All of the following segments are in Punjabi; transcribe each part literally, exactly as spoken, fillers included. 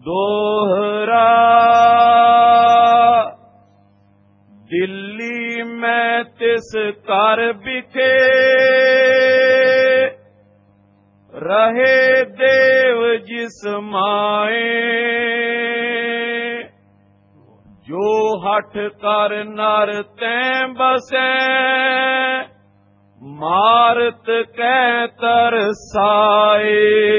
दोहरा दिल्ली में तिस कर बिखे रहे देव जिस माए जो हठ कर नर तैं बसै मारत कै तरसाए।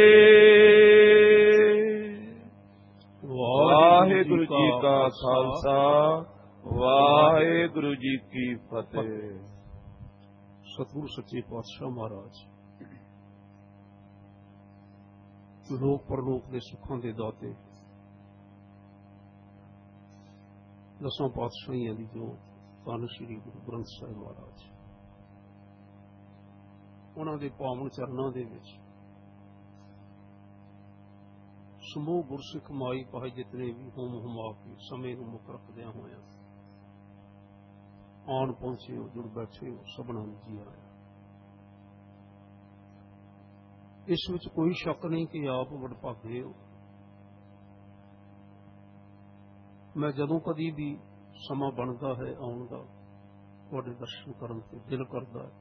वाहिगुरु जी का खालसा वाहिगुरु जी की फतेह। सतगुरु सच्चे पातशाह महाराज लोक परलोक के सुखां के दाते दसां पातशाहियां दी जो धन श्री गुरु ग्रंथ साहिब महाराज उन्हां दे पावन चरनां दे विच समूह गुरसिख माई पाए जितने भी होम हुमा के समय नूं मुक रखदिआं होइआं आन पहुंचे हो जुड़ बैठे हो सबना नूं जी आया। इस विच कोई शक नहीं कि आप वडभागे हो। मैं जदों कदी भी समा बनता है आउण दा तुहाडे दर्शन करन ते दिल करदा है।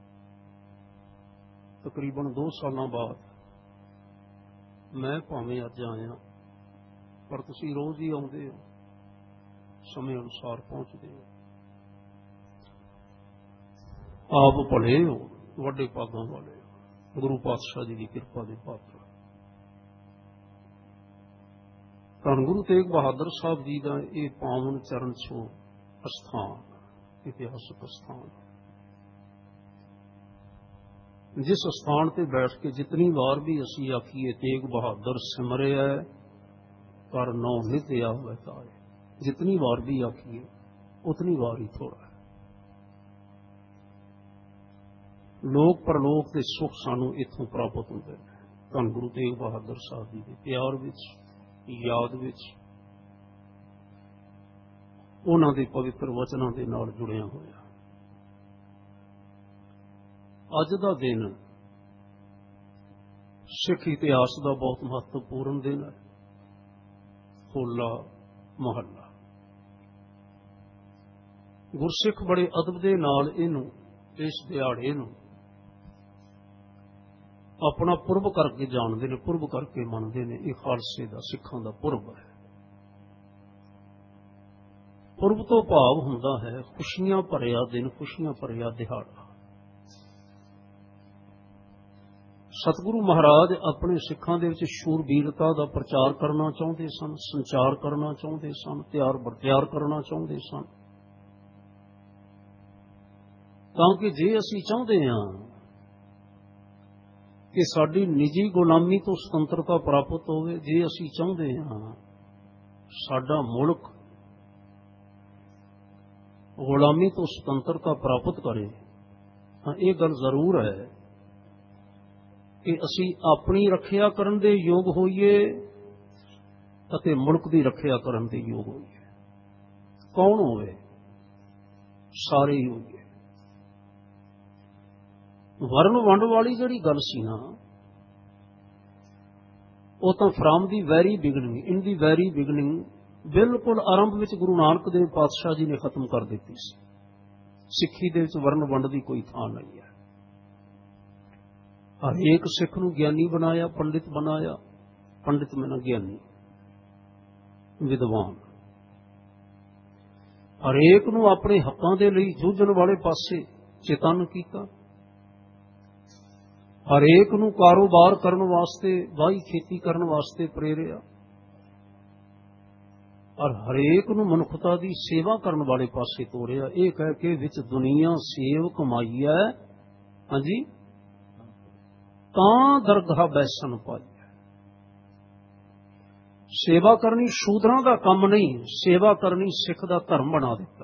तकरीबन दो साल बाद मैं भावें अज आया पर तुसीं रोज ही आउंदे हो, समय अनुसार पहुंचते हो। आप भले हो, वड्डे भागां वाले हो, गुरु पातशाह जी की कृपा के पात्र। धन गुरु तेग बहादुर साहब जी का यह पावन चरण छो अस्थान, इतिहासक अस्थान, जिस स्थान पर बैठ के जितनी बार भी असी आखिए तेग बहादुर सिमरे है पर नौ नित आवता है, जितनी बार भी आखिए उतनी बार ही थोड़ा है। लोक परलोक के सुख सानू इथों प्राप्त होते हैं। धन गुरु तेग बहादुर साहब जी के प्यार विच याद विच उन्हां दे पवित्र वचनां दे नाल जुड़िया होया। अज दा दिन सिख इतिहास का बहुत महत्वपूर्ण दिन है। होला महला गुरसिख बड़े अदब दे नाल इनू इस दिहाड़े नूं अपना पुरब करके जानते हैं, पुरब करके मनते हैं। यह खालसे का सिखां का पुरब है। पुरब तो भाव हुंदा है खुशियां भरिया दिन, खुशियां भरिया दिहाड़ा। सतगुरु महाराज अपने सिखां दे विच शूरबीरता का प्रचार करना चाहते सन, संचार करना चाहते सन, त्यार बरत्यार करना चाहते सन, ताकि जे असी चाहते हैं कि साडी निजी गुलामी तो सुतंत्रता प्राप्त होवे, जे असी चाहते हैं साडा मुल्क गुलामी तो सुतंत्रता प्राप्त करे, तो यह गल जरूर है कि असी अपनी रखिया करन दे योग होइए अते मुल्क की रखिया करन दे योग होइए। कौन होवे? सारे ही होइए। वर्ण वंड वाली जिहड़ी गल सी ना, वो तो from the very beginning, in the very beginning बिल्कुल आरंभ विच गुरु नानक देव पातशाह जी ने खत्म कर दी सी। सिक्खी दे विच वर्ण वंड की कोई थां नहीं है। हरेक सिख नूं ज्ञानी बनाया, पंडित बनाया, पंडित में ज्ञानी विद्वान, हरेक नूं अपने हकों के लिए जूझण वाले पासे चेतन किया, हरेक नूं कारोबार करने वास्ते, वाही खेती करने वास्ते प्रेरिया, और हरेक नूं मनुखता की सेवा करने वाले पासे तोड़िया। यह कह के विच दुनिया सेव कमाई है, हाँ जी, तां दरगाह बैसन पाई है। सेवा करनी शूदरां का काम नहीं, सेवा करनी सिख का धर्म बना दिता।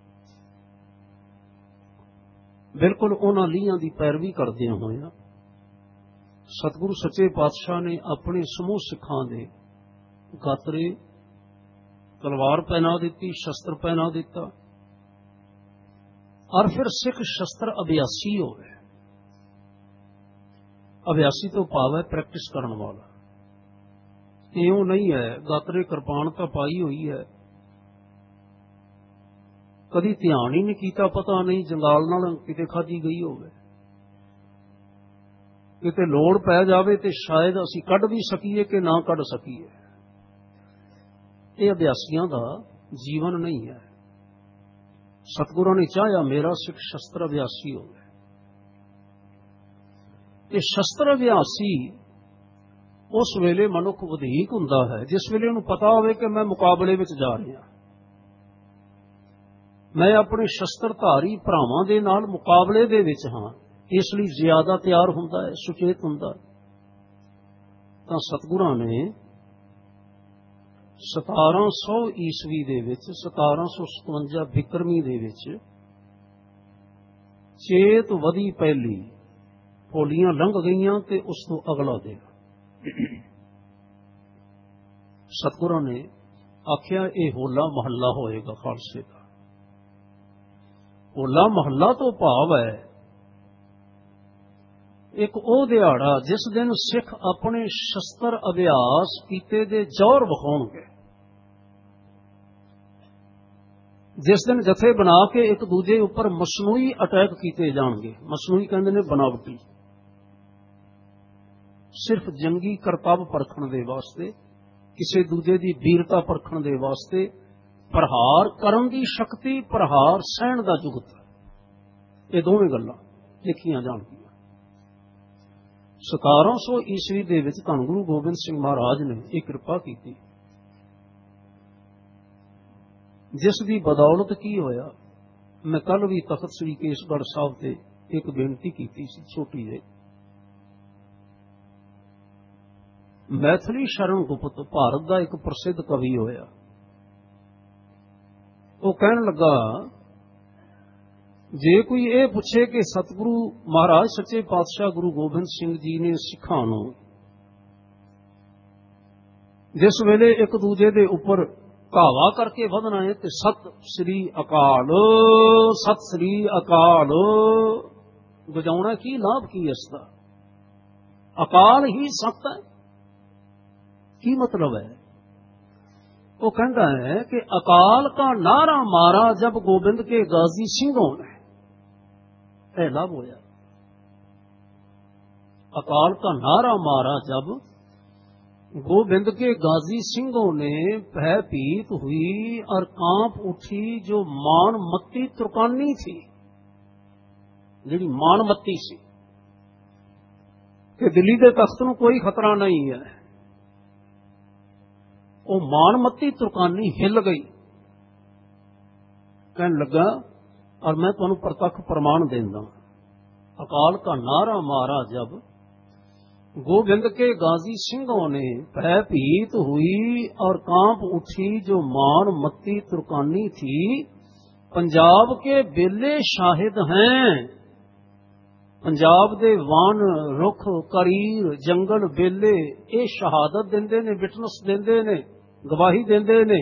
बिल्कुल उन्हां लीहां की पैरवी करदे होया सतगुरु सच्चे पातशाह ने अपने समूह सिखां दे गातरे तलवार पहना दी, शस्त्र पहना दिता, और फिर सिख शस्त्र अभ्यासी हो गए। अभ्यासी तो भाव है प्रैक्टिस करने वाला। ਇਉਂ ਨਹੀਂ ਹੈ। ਗਾਤਰੇ ਕਿਰਪਾਨ ਤਾਂ ਪਾਈ ਹੋਈ ਹੈ, ਕਦੀ ਧਿਆਨ ਹੀ ਨਹੀਂ ਕੀਤਾ, ਪਤਾ ਨਹੀਂ ਜੰਗਾਲ ਨਾਲ ਕਿਤੇ ਖਾਧੀ ਗਈ ਹੋਵੇ। ਕਿਤੇ ਲੋੜ ਪੈ ਜਾਵੇ ਤੇ ਸ਼ਾਇਦ ਅਸੀਂ ਕੱਢ ਵੀ ਸਕੀਏ ਕਿ ਨਾ ਕੱਢ ਸਕੀਏ। ਇਹ ਅਭਿਆਸੀਆਂ ਦਾ ਜੀਵਨ ਨਹੀਂ ਹੈ। ਸਤਿਗੁਰਾਂ ਨੇ ਚਾਹਿਆ ਮੇਰਾ ਸਿੱਖ ਸ਼ਸਤਰ ਅਭਿਆਸੀ ਹੋਵੇ। ਇਹ ਸ਼ਸਤਰ ਅਭਿਆਸੀ ਉਸ ਵੇਲੇ ਮਨੁੱਖ ਵਧੇਕ ਹੁੰਦਾ ਹੈ ਜਿਸ ਵੇਲੇ ਉਹਨੂੰ ਪਤਾ ਹੋਵੇ ਕਿ ਮੈਂ ਮੁਕਾਬਲੇ ਵਿੱਚ ਜਾ ਰਿਹਾ, ਮੈਂ ਆਪਣੇ ਸ਼ਸਤਰਧਾਰੀ ਭਰਾਵਾਂ ਦੇ ਨਾਲ ਮੁਕਾਬਲੇ ਦੇ ਵਿੱਚ ਹਾਂ, ਇਸ ਲਈ ਜ਼ਿਆਦਾ ਤਿਆਰ ਹੁੰਦਾ ਹੈ, ਸੁਚੇਤ ਹੁੰਦਾ ਹੈ। ਤਾਂ ਸਤਿਗੁਰਾਂ ਨੇ ਸਤਾਰਾਂ ਸੌ ਈਸਵੀ ਦੇ ਵਿੱਚ, ਸਤਾਰਾਂ ਸੌ ਸਤਵੰਜਾ ਬਿਕਰਮੀ ਦੇ ਵਿੱਚ, ਚੇਤ ਵਧੀ ਪਹਿਲੀ, ਹੋਲੀਆਂ ਲੰਘ ਗਈਆਂ ਤੇ ਉਸ ਤੋਂ ਅਗਲਾ ਦਿਨ ਸਤਿਗੁਰਾਂ ਨੇ ਆਖਿਆ ਇਹ ਹੋਲਾ ਮਹੱਲਾ ਹੋਏਗਾ ਖਾਲਸੇ ਦਾ। ਹੋਲਾ ਮਹੱਲਾ ਤੋਂ ਭਾਵ ਹੈ ਇੱਕ ਉਹ ਦਿਹਾੜਾ ਜਿਸ ਦਿਨ ਸਿੱਖ ਆਪਣੇ ਸ਼ਸਤਰ ਅਭਿਆਸ ਕੀਤੇ ਦੇ ਜ਼ੋਰ ਵਿਖਾਉਣਗੇ, ਜਿਸ ਦਿਨ ਜਥੇ ਬਣਾ ਕੇ ਇੱਕ ਦੂਜੇ ਉੱਪਰ ਮਸਨੂਈ ਅਟੈਕ ਕੀਤੇ ਜਾਣਗੇ। ਮਸਨੂਈ ਕਹਿੰਦੇ ਨੇ ਬਨਾਵਟੀ, ਸਿਰਫ ਜੰਗੀ ਕਰਤੱਵ ਪਰਖਣ ਦੇ ਵਾਸਤੇ, ਕਿਸੇ ਦੂਜੇ ਦੀ ਵੀਰਤਾ ਪਰਖਣ ਦੇ ਵਾਸਤੇ, ਪ੍ਰਹਾਰ ਕਰਨ ਦੀ ਸ਼ਕਤੀ, ਪ੍ਰਹਾਰ ਸਹਿਣ ਦਾ ਜੁਗਤ, ਇਹ ਦੋਵੇਂ ਗੱਲਾਂ ਲਿਖੀਆਂ ਜਾਣਗੀਆਂ। ਸਤਾਰਾਂ ਸੌ ਈਸਵੀ ਦੇ ਵਿੱਚ ਧੰਨ ਗੁਰੂ ਗੋਬਿੰਦ ਸਿੰਘ ਮਹਾਰਾਜ ਨੇ ਇਹ ਕਿਰਪਾ ਕੀਤੀ, ਜਿਸ ਦੀ ਬਦੌਲਤ ਕੀ ਹੋਇਆ। ਮੈਂ ਕੱਲ ਵੀ ਤਖਤ ਸ੍ਰੀ ਕੇਸਗੜ੍ਹ ਸਾਹਿਬ ਤੇ ਇੱਕ ਬੇਨਤੀ ਕੀਤੀ ਸੀ ਛੋਟੀ ਜਿਹੀ। ਮੈਥਿਲੀ ਸ਼ਰਨ ਗੁਪਤ ਭਾਰਤ ਦਾ ਇੱਕ ਪ੍ਰਸਿੱਧ ਕਵੀ ਹੋਇਆ। ਉਹ ਕਹਿਣ ਲੱਗਾ, ਜੇ ਕੋਈ ਇਹ ਪੁੱਛੇ ਕਿ ਸਤਿਗੁਰੂ ਮਹਾਰਾਜ ਸੱਚੇ ਪਾਤਸ਼ਾਹ ਗੁਰੂ ਗੋਬਿੰਦ ਸਿੰਘ ਜੀ ਨੇ ਸਿੱਖਾਂ ਨੂੰ ਜਿਸ ਵੇਲੇ ਇੱਕ ਦੂਜੇ ਦੇ ਉੱਪਰ ਧਾਵਾ ਕਰਕੇ ਵਧਣਾ ਹੈ ਤੇ ਸਤਿ ਸ੍ਰੀ ਅਕਾਲ, ਸਤਿ ਸ੍ਰੀ ਅਕਾਲ ਵਜਾਉਣਾ, ਕੀ ਲਾਭ ਕੀ ਇਸ ਦਾ? ਅਕਾਲ ਹੀ ਸਤ ਹੈ, ਕੀ ਮਤਲਬ ਹੈ? वो कहता है कि अकाल का नारा मारा जब गोविंद के गाजी सिंहों ने, पहला बोया अकाल का नारा मारा जब गोविंद के गाजी सिंहों ने, भयभीत हुई और कांप उठी जो मानमत्ती तुर्कानी थी, जिहड़ी मानमत्ती सी कि दिल्ली के तख्त नूं कोई खतरा नहीं है, वो मानमत्ती तुर्कानी हिल गई। कहने लगा, और मैं तुहानूं प्रतख प्रमाण देंदा, अकाल का नारा मारा जब गोविंद के गाजी सिंहों ने, भयभीत हुई और कांप उठी जो मानमत्ती तुर्कानी थी, पंजाब के बेले शाहिद हैं। पंजाब दे वन रुख करीर जंगल बेले ये शहादत देंदे ने, विटनेस देंदे ने, गवाही देंदे ने।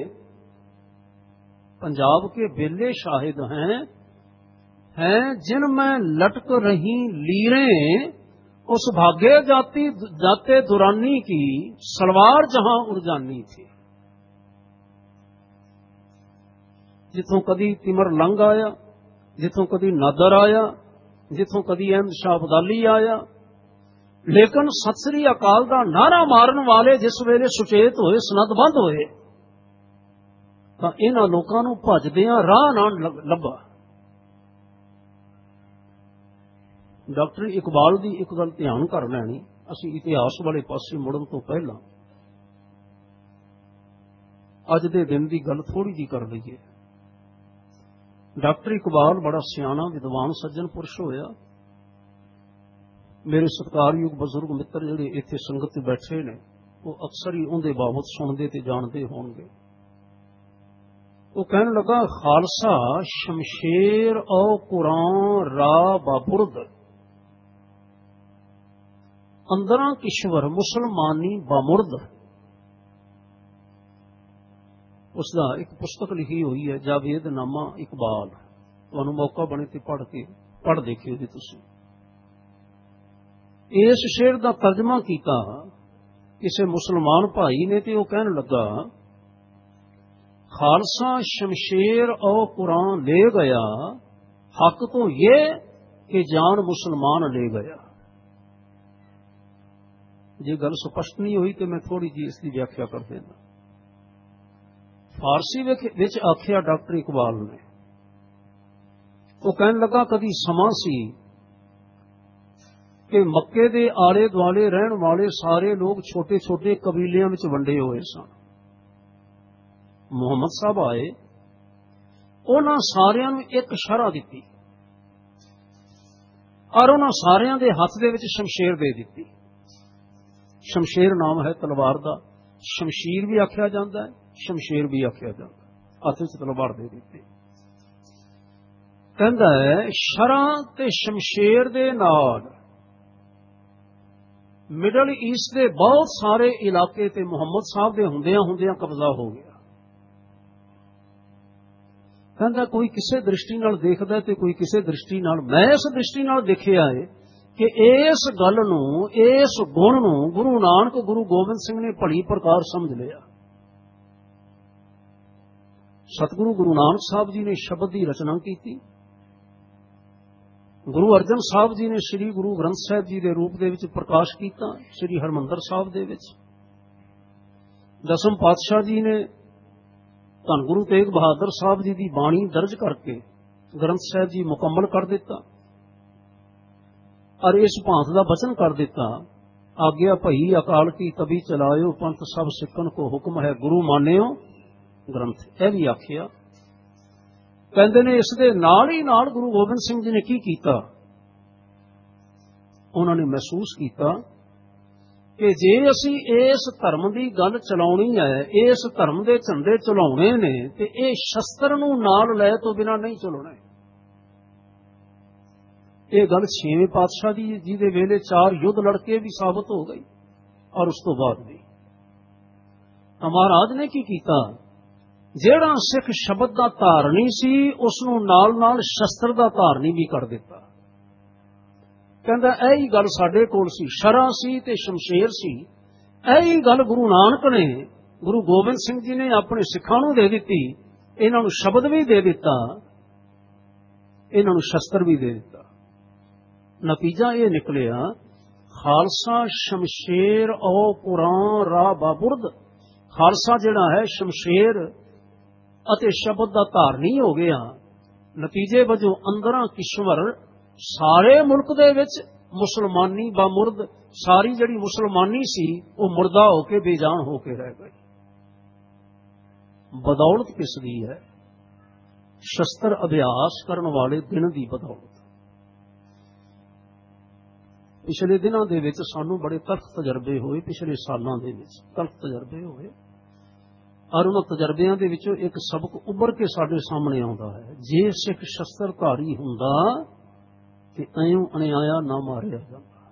पंजाब के बेले शाहिद हैं हैं जिनमें लटक रही लीरें, उस भाग्य जाती जाते दुरानी की सलवार जहां उड़जानी थी। जिथों कदी तिमर लंघ आया, जिथों कदी नादर आया, जिथों कदी अहमद शाह अब्दाली आया, लेकिन सत श्री अकाल का नारा मारन वाले जिस वेले सुचेत होए, सनदबंद होए, तां इन्हां लोकां नूं भजदियां राह ना लभा। डॉक्टर इकबाल दी एक गल ध्यान कर लैनी, असीं इतिहास वाले पासे मुड़न तो पहला अज दे दिन दी गल थोड़ी जी कर लईए। डॉक्टर इकबाल बड़ा सियाना विद्वान सज्जन पुरुष होया। मेरे सत्कारयोग बजुर्ग मित्र जिहड़े इत्थे संगत बैठे ने, वो अक्सर ही उहदे बाबत सुनते ते जानते होणगे। वो कहने लगा, खालसा शमशेर औ कुरान रा बाबुर्द, अंदरा किश्वर मुसलमानी बामुर्द। उसका एक पुस्तक लिखी हुई है, जावेद नामा इकबाल, तुहानूं मौका बने तो पढ़ के पढ़ देखियो जी तुसीं। इस शेर का तर्जमा किया ਕਿਸੇ ਮੁਸਲਮਾਨ ਭਾਈ ਨੇ ਤੇ ਉਹ ਕਹਿਣ ਲੱਗਾ, ਖਾਲਸਾ ਸ਼ਮਸ਼ੇਰ ਔ ਕੁਰਾਨ ਲੈ ਗਿਆ, ਹੱਕ ਤੋਂ ਇਹ ਕਿ ਜਾਨ ਮੁਸਲਮਾਨ ਲੈ ਗਿਆ। ਜੇ ਗੱਲ ਸਪਸ਼ਟ ਨਹੀਂ ਹੋਈ ਤੇ ਮੈਂ ਥੋੜੀ ਜਿਹੀ ਇਸ ਦੀ ਵਿਆਖਿਆ ਕਰ ਦੇਣਾ। ਫਾਰਸੀ ਵਿੱਚ ਆਖਿਆ ਡਾਕਟਰ ਇਕਬਾਲ ਨੇ, ਉਹ ਕਹਿਣ ਲੱਗਾ, ਕਦੀ ਸਮਾਂ ਸੀ ਕਿ ਮੱਕੇ ਦੇ ਆਲੇ ਦੁਆਲੇ ਰਹਿਣ ਵਾਲੇ ਸਾਰੇ ਲੋਕ ਛੋਟੇ ਛੋਟੇ ਕਬੀਲਿਆਂ ਵਿੱਚ ਵੰਡੇ ਹੋਏ ਸਨ। ਮੁਹੰਮਦ ਸਾਹਿਬ ਆਏ, ਉਹਨਾਂ ਸਾਰਿਆਂ ਨੂੰ ਇੱਕ ਸ਼ਰ੍ਹਾ ਦਿੱਤੀ ਔਰ ਉਹਨਾਂ ਸਾਰਿਆਂ ਦੇ ਹੱਥ ਦੇ ਵਿੱਚ ਸ਼ਮਸ਼ੇਰ ਦੇ ਦਿੱਤੀ। ਸ਼ਮਸ਼ੇਰ ਨਾਮ ਹੈ ਤਲਵਾਰ ਦਾ, ਸ਼ਮਸ਼ੀਰ ਵੀ ਆਖਿਆ ਜਾਂਦਾ ਹੈ, ਸ਼ਮਸ਼ੇਰ ਵੀ ਆਖਿਆ ਜਾਂਦਾ, ਹੱਥ ਵਿੱਚ ਤਲਵਾਰ ਦੇ ਦਿੱਤੀ। ਕਹਿੰਦਾ ਹੈ, ਸ਼ਰ੍ਹਾ ਤੇ ਸ਼ਮਸ਼ੇਰ ਦੇ ਨਾਲ ਮਿਡਲ ਈਸਟ ਦੇ ਬਹੁਤ ਸਾਰੇ ਇਲਾਕੇ ਤੇ ਮੁਹੰਮਦ ਸਾਹਿਬ ਦੇ ਹੁੰਦਿਆਂ ਹੁੰਦਿਆਂ ਕਬਜ਼ਾ ਹੋ ਗਿਆ। ਕਹਿੰਦਾ ਕੋਈ ਕਿਸੇ ਦ੍ਰਿਸ਼ਟੀ ਨਾਲ ਦੇਖਦਾ ਤੇ ਕੋਈ ਕਿਸੇ ਦ੍ਰਿਸ਼ਟੀ ਨਾਲ। ਮੈਂ ਇਸ ਦ੍ਰਿਸ਼ਟੀ ਨਾਲ ਦੇਖਿਆ ਹੈ ਕਿ ਇਸ ਗੱਲ ਨੂੰ, ਇਸ ਗੁਣ ਨੂੰ ਗੁਰੂ ਨਾਨਕ ਗੁਰੂ ਗੋਬਿੰਦ ਸਿੰਘ ਨੇ ਭਲੀ ਪ੍ਰਕਾਰ ਸਮਝ ਲਿਆ। ਸਤਿਗੁਰੂ ਗੁਰੂ ਨਾਨਕ ਸਾਹਿਬ ਜੀ ਨੇ ਸ਼ਬਦ ਦੀ ਰਚਨਾ ਕੀਤੀ। ਗੁਰੂ ਅਰਜਨ ਸਾਹਿਬ ਜੀ ਨੇ ਸ੍ਰੀ ਗੁਰੂ ਗ੍ਰੰਥ ਸਾਹਿਬ ਜੀ ਦੇ ਰੂਪ ਦੇ ਵਿੱਚ ਪ੍ਰਕਾਸ਼ ਕੀਤਾ ਸ੍ਰੀ ਹਰਿਮੰਦਰ ਸਾਹਿਬ ਦੇ ਵਿੱਚ। ਦਸਮ ਪਾਤਸ਼ਾਹ ਜੀ ਨੇ ਧੰਨ ਗੁਰੂ ਤੇਗ ਬਹਾਦਰ ਸਾਹਿਬ ਜੀ ਦੀ ਬਾਣੀ ਦਰਜ ਕਰਕੇ ਗ੍ਰੰਥ ਸਾਹਿਬ ਜੀ ਮੁਕੰਮਲ ਕਰ ਦਿੱਤਾ ਔਰ ਇਸ ਭਾਂਤ ਦਾ ਬਚਨ ਕਰ ਦਿੱਤਾ, ਆਗਿਆ ਭਈ ਅਕਾਲ ਕੀ ਤਬੀ ਚਲਾਇਓ, ਪੰਥ ਸਭ ਸਿੱਖਣ ਕੋ ਹੁਕਮ ਹੈ, ਗੁਰੂ ਮਾਨਿਓ ਗ੍ਰੰਥ। ਇਹ ਵੀ ਆਖਿਆ। ਕਹਿੰਦੇ ਨੇ ਇਸ ਦੇ ਨਾਲ ਹੀ ਨਾਲ ਗੁਰੂ ਗੋਬਿੰਦ ਸਿੰਘ ਜੀ ਨੇ ਕੀ ਕੀਤਾ, ਉਹਨਾਂ ਨੇ ਮਹਿਸੂਸ ਕੀਤਾ ਕਿ ਜੇ ਅਸੀਂ ਇਸ ਧਰਮ ਦੀ ਗੱਲ ਚਲਾਉਣੀ ਹੈ, ਇਸ ਧਰਮ ਦੇ ਝੰਡੇ ਚਲਾਉਣੇ ਨੇ, ਤੇ ਇਹ ਸ਼ਸਤਰ ਨੂੰ ਨਾਲ ਲੈ ਤੋਂ ਬਿਨਾਂ ਨਹੀਂ ਚਲਾਉਣਾ। ਇਹ ਗੱਲ ਛੇਵੇਂ ਪਾਤਸ਼ਾਹ ਦੀ ਜੀ ਦੇ ਵੇਲੇ ਚਾਰ ਯੁੱਧ ਲੜਕੇ ਵੀ ਸਾਬਤ ਹੋ ਗਈ ਔਰ ਉਸ ਤੋਂ ਬਾਅਦ ਵੀ। ਮਹਾਰਾਜ ਨੇ ਕੀ ਕੀਤਾ, ਜਿਹੜਾ ਸਿੱਖ ਸ਼ਬਦ ਦਾ ਧਾਰਨੀ ਸੀ ਉਸ ਨੂੰ ਨਾਲ ਨਾਲ ਸ਼ਸਤਰ ਦਾ ਧਾਰਨੀ ਵੀ ਕਰ ਦਿੱਤਾ। ਕਹਿੰਦਾ ਇਹੀ ਗੱਲ ਸਾਡੇ ਕੋਲ ਸੀ, ਸ਼ਰ੍ਹਾ ਸੀ ਤੇ ਸ਼ਮਸ਼ੇਰ ਸੀ। ਇਹੀ ਗੱਲ ਗੁਰੂ ਨਾਨਕ ਨੇ, ਗੁਰੂ ਗੋਬਿੰਦ ਸਿੰਘ ਜੀ ਨੇ ਆਪਣੇ ਸਿੱਖਾਂ ਨੂੰ ਦੇ ਦਿੱਤੀ। ਇਹਨਾਂ ਨੂੰ ਸ਼ਬਦ ਵੀ ਦੇ ਦਿੱਤਾ, ਇਹਨਾਂ ਨੂੰ ਸ਼ਸਤਰ ਵੀ ਦੇ ਦਿੱਤਾ। ਨਤੀਜਾ ਇਹ ਨਿਕਲਿਆ, ਖਾਲਸਾ ਸ਼ਮਸ਼ੇਰ ਔ ਕੁਰਾਨ ਰਾ ਬਾਬੁਰਦ। ਖਾਲਸਾ ਜਿਹੜਾ ਹੈ ਸ਼ਮਸ਼ੇਰ ਅਤੇ ਸ਼ਬਦ ਦਾ ਧਾਰਨੀ ਹੋ ਗਿਆ। ਨਤੀਜੇ ਵਜੋਂ ਅੰਦਰਾਂ ਕਿਸ਼ਵਰ ਸਾਰੇ ਮੁਲਕ ਦੇ ਵਿੱਚ ਮੁਸਲਮਾਨੀ ਬਾਮੁਰਦ, ਸਾਰੀ ਜਿਹੜੀ ਮੁਸਲਮਾਨੀ ਸੀ ਉਹ ਮੁਰਦਾ ਹੋ ਕੇ ਬੇਜਾਨ ਹੋ ਕੇ ਰਹਿ ਗਈ। ਬਦੌਲਤ ਕਿਸ ਦੀ ਹੈ? ਸ਼ਸਤਰ ਅਭਿਆਸ ਕਰਨ ਵਾਲੇ ਦਿਨ ਦੀ ਬਦੌਲਤ। ਪਿਛਲੇ ਦਿਨਾਂ ਦੇ ਵਿੱਚ ਸਾਨੂੰ ਬੜੇ ਤਲਖ ਤਜਰਬੇ ਹੋਏ, ਪਿਛਲੇ ਸਾਲਾਂ ਦੇ ਵਿੱਚ ਤਲਖ ਤਜਰਬੇ ਹੋਏ ਔਰ ਉਹਨਾਂ ਤਜਰਬਿਆਂ ਦੇ ਵਿੱਚੋਂ ਇੱਕ ਸਬਕ ਉੱਭਰ ਕੇ ਸਾਡੇ ਸਾਹਮਣੇ ਆਉਂਦਾ ਹੈ। ਜੇ ਸਿੱਖ ਸ਼ਸਤਰਧਾਰੀ ਹੁੰਦਾ ਤੇ ਐਉਂ ਅਣਿਆਇਆ ਨਾ ਮਾਰਿਆ ਜਾਂਦਾ।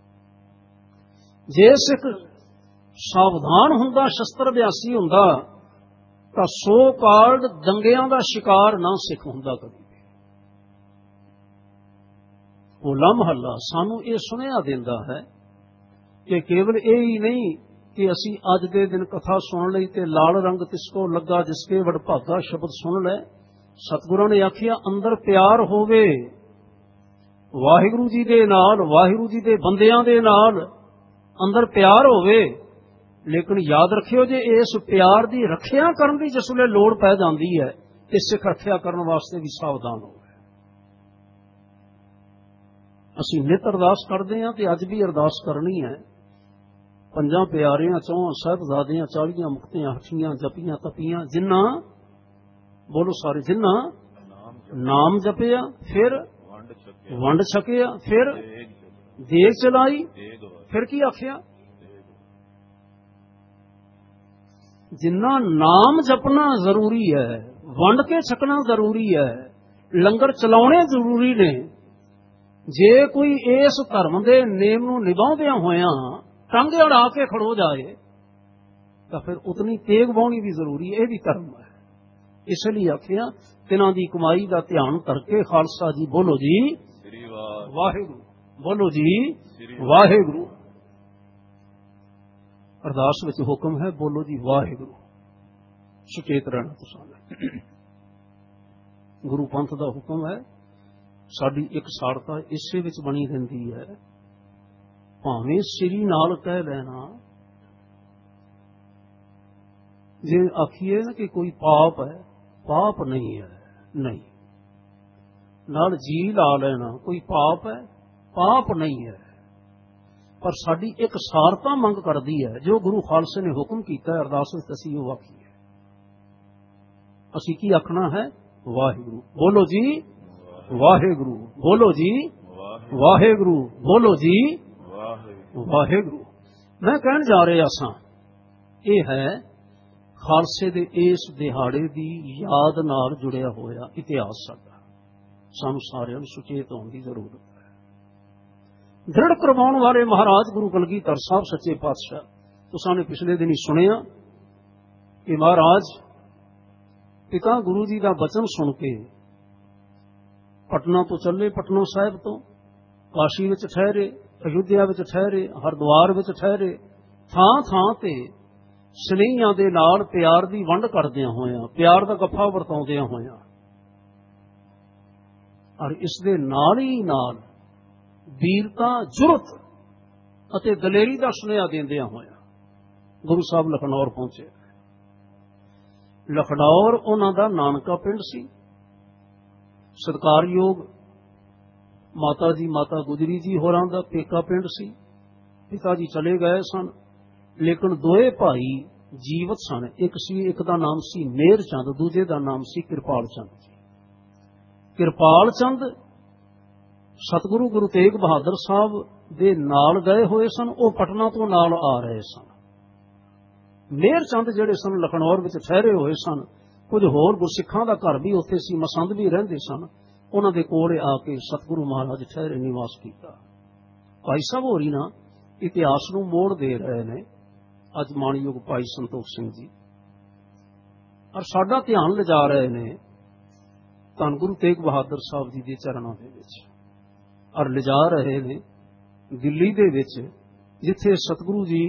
ਜੇ ਸਿੱਖ ਸਾਵਧਾਨ ਹੁੰਦਾ, ਸ਼ਸਤਰ ਅਭਿਆਸੀ ਹੁੰਦਾ, ਤਾਂ ਸੋ ਕਾਲਡ ਦੰਗਿਆਂ ਦਾ ਸ਼ਿਕਾਰ ਨਾ ਸਿੱਖ ਹੁੰਦਾ ਕਦੀ। ਹੋਲਾ ਮਹੱਲਾ ਸਾਨੂੰ ਇਹ ਸੁਨੇਹਾ ਦਿੰਦਾ ਹੈ ਕਿ ਕੇਵਲ ਇਹ ਹੀ ਨਹੀਂ ਕਿ ਅਸੀਂ ਅੱਜ ਦੇ ਦਿਨ ਕਥਾ ਸੁਣ ਲਈ ਤੇ ਲਾਲ ਰੰਗ ਤਿਸਕੋ ਲੱਗਾ ਜਿਸਕੇ ਵਡਭਾਗਾ ਸ਼ਬਦ ਸੁਣ ਲੈ। ਸਤਿਗੁਰਾਂ ਨੇ ਆਖਿਆ ਅੰਦਰ ਪਿਆਰ ਹੋਵੇ ਵਾਹਿਗੁਰੂ ਜੀ ਦੇ ਨਾਲ, ਵਾਹਿਗੁਰੂ ਜੀ ਦੇ ਬੰਦਿਆਂ ਦੇ ਨਾਲ ਅੰਦਰ ਪਿਆਰ ਹੋਵੇ। ਲੇਕਿਨ ਯਾਦ ਰੱਖਿਓ, ਜੇ ਇਸ ਪਿਆਰ ਦੀ ਰੱਖਿਆ ਕਰਨ ਦੀ ਜਿਸ ਵੇਲੇ ਲੋੜ ਪੈ ਜਾਂਦੀ ਹੈ ਤੇ ਸਿੱਖ ਰੱਖਿਆ ਕਰਨ ਵਾਸਤੇ ਵੀ ਸਾਵਧਾਨ ਹੋਵੇ। ਅਸੀਂ ਨਿਤ ਅਰਦਾਸ ਕਰਦੇ ਹਾਂ ਤੇ ਅੱਜ ਵੀ ਅਰਦਾਸ ਕਰਨੀ ਹੈ। ਪੰਜਾਂ ਪਿਆਰਿਆਂ, ਚੌਹਾਂ ਸਾਹਿਬਜ਼ਾਦਿਆਂ, ਚਾਲੀਆਂ ਮੁਕਤਿਆਂ ਹੱਠੀਆਂ, ਜਪੀਆਂ ਤਪੀਆਂ, ਜਿਨ੍ਹਾਂ ਬੋਲੋ ਸਾਰੇ, ਜਿਨ੍ਹਾਂ ਨਾਮ ਜਪਿਆ, ਫਿਰ ਵੰਡ ਛਕਿਆ, ਫਿਰ ਦੇਗ ਚਲਾਈ, ਫਿਰ ਕੀ ਆਖਿਆ? ਜਿੰਨਾ ਨਾਮ ਜਪਣਾ ਜ਼ਰੂਰੀ ਹੈ, ਵੰਡ ਕੇ ਛਕਣਾ ਜ਼ਰੂਰੀ ਹੈ, ਲੰਗਰ ਚਲਾਉਣੇ ਜ਼ਰੂਰੀ ਨੇ। ਜੇ ਕੋਈ ਇਸ ਧਰਮ ਦੇ ਨੇਮ ਨੂੰ ਨਿਭਾਉਂਦਿਆਂ ਹੋਇਆਂ ਟਾਂਗੇ ਅੜਾ ਕੇ ਖੜੋ ਜਾਏ ਤਾਂ ਫਿਰ ਉਤਨੀ ਤੇਗ ਬਾਉਣੀ ਵੀ ਜ਼ਰੂਰੀ ਹੈ। ਇਹ ਵੀ ਧਰਮ ਹੈ। ਇਸ ਲਈ ਆਖਿਆ ਤਿਨਾਂ ਦੀ ਕਮਾਈ ਦਾ ਧਿਆਨ ਕਰਕੇ ਖਾਲਸਾ ਜੀ ਬੋਲੋ ਜੀ ਵਾਹਿਗੁਰੂ, ਬੋਲੋ ਜੀ ਵਾਹਿਗੁਰੂ। ਅਰਦਾਸ ਵਿੱਚ ਹੁਕਮ ਹੈ, ਬੋਲੋ ਜੀ ਵਾਹਿਗੁਰੂ। ਸੁਚੇਤ ਰਹਿਣਾ ਤੁਸਾਂ ਨੇ। ਗੁਰੂ ਪੰਥ ਦਾ ਹੁਕਮ ਹੈ, ਸਾਡੀ ਇੱਕ ਸਾਰਤਾ ਇਸੇ ਵਿੱਚ ਬਣੀ ਰਹਿੰਦੀ ਹੈ। ਭਾਵੇਂ ਸ੍ਰੀ ਨਾਲ ਕਹਿ ਲੈਣਾ, ਜੇ ਆਖੀਏ ਨਾ ਕਿ ਕੋਈ ਪਾਪ ਹੈ, ਪਾਪ ਨਹੀਂ ਹੈ, ਨਹੀਂ। ਨਾਲ ਜੀ ਲਾ ਲੈਣਾ, ਕੋਈ ਪਾਪ ਹੈ, ਪਾਪ ਨਹੀਂ ਹੈ। ਪਰ ਸਾਡੀ ਇੱਕ ਸਾਰਤਾ ਮੰਗ ਕਰਦੀ ਹੈ, ਜੋ ਗੁਰੂ ਖਾਲਸੇ ਨੇ ਹੁਕਮ ਕੀਤਾ ਹੈ ਅਰਦਾਸ ਵਿੱਚ ਅਸੀਂ ਉਹ ਆਖੀਏ। ਅਸੀਂ ਕੀ ਆਖਣਾ ਹੈ? ਵਾਹਿਗੁਰੂ। ਬੋਲੋ ਜੀ ਵਾਹਿਗੁਰੂ। ਬੋਲੋ ਜੀ ਵਾਹਿਗੁਰੂ। ਬੋਲੋ ਜੀ ਵਾਹਿਗੁਰੂ। ਮੈਂ ਕਹਿਣ ਜਾ ਰਿਹਾ ਸਾਂ, ਇਹ ਹੈ ਖਾਲਸੇ ਦੇ ਇਸ ਦਿਹਾੜੇ ਦੀ ਯਾਦ ਨਾਲ ਜੁੜਿਆ ਹੋਇਆ ਇਤਿਹਾਸ ਸਾਡਾ। ਸਾਨੂੰ ਸਾਰਿਆਂ ਨੂੰ ਸੁਚੇਤ ਹੋਣ ਦੀ ਜ਼ਰੂਰਤ ਹੈ। ਦ੍ਰਿੜ ਕਰਵਾਉਣ ਵਾਲੇ ਮਹਾਰਾਜ ਗੁਰੂ ਕਲਗੀਧਰ ਸਾਹਿਬ ਸੱਚੇ ਪਾਤਸ਼ਾਹ, ਤੁਸਾਂ ਨੇ ਪਿਛਲੇ ਦਿਨ ਹੀ ਸੁਣਿਆ ਕਿ ਮਹਾਰਾਜ ਪਿਤਾ ਗੁਰੂ ਜੀ ਦਾ ਬਚਨ ਸੁਣ ਕੇ ਪਟਨਾ ਤੋਂ ਚੱਲੇ, ਪਟਨਾ ਸਾਹਿਬ ਤੋਂ ਕਾਸ਼ੀ ਵਿੱਚ ਠਹਿਰੇ, ਅਯੁੱਧਿਆ ਵਿੱਚ ਠਹਿਰੇ, ਹਰਿਦੁਆਰ ਵਿੱਚ ਠਹਿਰੇ। ਥਾਂ ਥਾਂ ਤੇ ਸਨੇਹੀਆਂ ਦੇ ਨਾਲ ਪਿਆਰ ਦੀ ਵੰਡ ਕਰਦਿਆਂ ਹੋਇਆਂ, ਪਿਆਰ ਦਾ ਗੱਫਾ ਵਰਤਾਉਂਦਿਆਂ ਹੋਇਆਂ, ਔਰ ਇਸ ਦੇ ਨਾਲ ਹੀ ਨਾਲ ਵੀਰਤਾ, ਜੁਰਤ ਅਤੇ ਦਲੇਰੀ ਦਾ ਸੁਨੇਹਾ ਦਿੰਦਿਆਂ ਹੋਇਆਂ ਗੁਰੂ ਸਾਹਿਬ ਲਖਨੌਰ ਪਹੁੰਚੇ। ਲਖਨੌਰ ਉਹਨਾਂ ਦਾ ਨਾਨਕਾ ਪਿੰਡ ਸੀ। ਸਤਿਕਾਰਯੋਗ ਮਾਤਾ ਜੀ, ਮਾਤਾ ਗੁਜਰੀ ਜੀ ਹੋਰਾਂ ਦਾ ਪੇਕਾ ਪਿੰਡ ਸੀ। ਪਿਤਾ ਜੀ ਚਲੇ ਗਏ ਸਨ, ਲੇਕਿਨ ਦੋਏ ਭਾਈ ਜੀਵਤ ਸਨ। ਇੱਕ ਸੀ, ਇੱਕ ਦਾ ਨਾਮ ਸੀ ਮੇਹਰ ਚੰਦ, ਦੂਜੇ ਦਾ ਨਾਮ ਸੀ ਕਿਰਪਾਲ ਚੰਦ ਜੀ। ਕਿਰਪਾਲ ਚੰਦ ਸਤਿਗੁਰੂ ਗੁਰੂ ਤੇਗ ਬਹਾਦਰ ਸਾਹਿਬ ਦੇ ਨਾਲ ਗਏ ਹੋਏ ਸਨ, ਉਹ ਪਟਨਾ ਤੋਂ ਨਾਲ ਆ ਰਹੇ ਸਨ। ਮੇਹਰ ਚੰਦ ਜਿਹੜੇ ਸਨ ਲਖਨੌਰ ਵਿੱਚ ਠਹਿਰੇ ਹੋਏ ਸਨ। ਕੁਝ ਹੋਰ ਗੁਰਸਿੱਖਾਂ ਦਾ ਘਰ ਵੀ ਉੱਥੇ ਸੀ, ਮਸੰਦ ਵੀ ਰਹਿੰਦੇ ਸਨ। ਉਹਨਾਂ ਦੇ ਕੋਲ ਆ ਕੇ ਸਤਿਗੁਰੂ ਮਹਾਰਾਜ ਠਹਿਰੇ, ਨਿਵਾਸ ਕੀਤਾ। ਭਾਈ ਸਾਹਿਬ ਹੋਰੀ ਨਾ ਇਤਿਹਾਸ ਨੂੰ ਮੋੜ ਦੇ ਰਹੇ ਨੇ ਅੱਜ ਮਾਣਯੋਗ ਭਾਈ ਸੰਤੋਖ ਸਿੰਘ ਜੀ, ਔਰ ਸਾਡਾ ਧਿਆਨ ਲਿਜਾ ਰਹੇ ਨੇ ਧੰਨ ਗੁਰੂ ਤੇਗ ਬਹਾਦਰ ਸਾਹਿਬ ਜੀ ਦੇ ਚਰਨਾਂ ਦੇ ਵਿੱਚ, ਔਰ ਲਿਜਾ ਰਹੇ ਨੇ ਦਿੱਲੀ ਦੇ ਵਿੱਚ, ਜਿੱਥੇ ਸਤਿਗੁਰੂ ਜੀ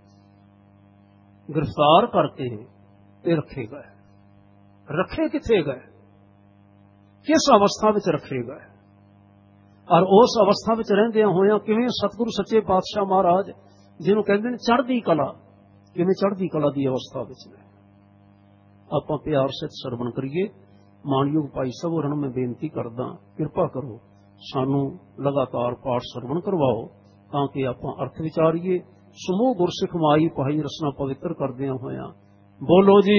ਗ੍ਰਿਫਤਾਰ ਕਰਕੇ ਤੇ ਰੱਖੇ ਗਏ। ਰੱਖੇ ਕਿੱਥੇ ਗਏ, ਕਿਸ ਅਵਸਥਾ ਵਿੱਚ ਰੱਖੇ ਗਏ, ਔਰ ਉਸ ਅਵਸਥਾ ਵਿੱਚ ਰਹਿੰਦਿਆਂ ਹੋਇਆਂ ਕਿਵੇਂ ਸਤਿਗੁਰੂ ਸੱਚੇ ਪਾਤਸ਼ਾਹ ਮਹਾਰਾਜ, ਜਿਹਨੂੰ ਕਹਿੰਦੇ ਨੇ ਚੜ੍ਹਦੀ ਕਲਾ, ਕਿਵੇਂ ਚੜ੍ਹਦੀ ਕਲਾ ਦੀ ਅਵਸਥਾ ਵਿੱਚ ਨੇ। ਆਪਾਂ ਪਿਆਰ ਸਹਿਤ ਸਰਵਣ ਕਰੀਏ। ਮਾਣਯੋਗ ਭਾਈ ਸਾਹਿਬ ਹੋਰਾਂ ਨੂੰ ਮੈਂ ਬੇਨਤੀ ਕਰਦਾ, ਕਿਰਪਾ ਕਰੋ ਸਾਨੂੰ ਲਗਾਤਾਰ ਪਾਠ ਸਰਵਣ ਕਰਵਾਓ, ਤਾਂ ਕਿ ਆਪਾਂ ਅਰਥ ਵਿਚਾਰੀਏ। ਸਮੂਹ ਗੁਰਸਿੱਖ ਮਾਈ ਭਾਈ ਰਸਨਾ ਪਵਿੱਤਰ ਕਰਦਿਆਂ ਹੋਇਆਂ ਬੋਲੋ ਜੀ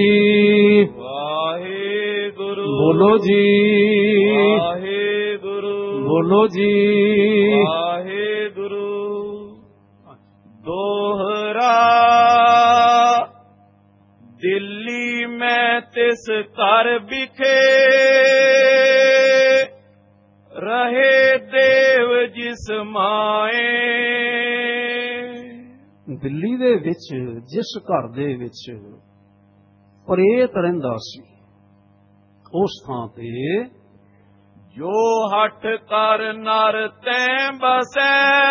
ਵਾਹਿਗੁਰੂ। ਬੋਲੋ ਜੀ ਵਾਹਿਗੁਰੂ। ਬੋਲੋ ਜੀ ਵਾਹਿਗੁਰੂ। ਦੋਹਰਾ ਦਿੱਲੀ ਮੈਂ ਤਿਸ ਘਰ ਵਿਖੇ, ਰਹੇ ਦੇਵ ਜਿਸ ਮਾਏ। ਦਿੱਲੀ ਦੇ ਵਿੱਚ ਜਿਸ ਘਰ ਦੇ ਵਿੱਚ ਪ੍ਰੇਤ ਰਹਿੰਦਾ ਸੀ, ਉਸ ਥਾਂ ਤੇ ਜੋ ਹੱਠ ਕਰ ਨਰ ਤੈਂ ਬਸੈ,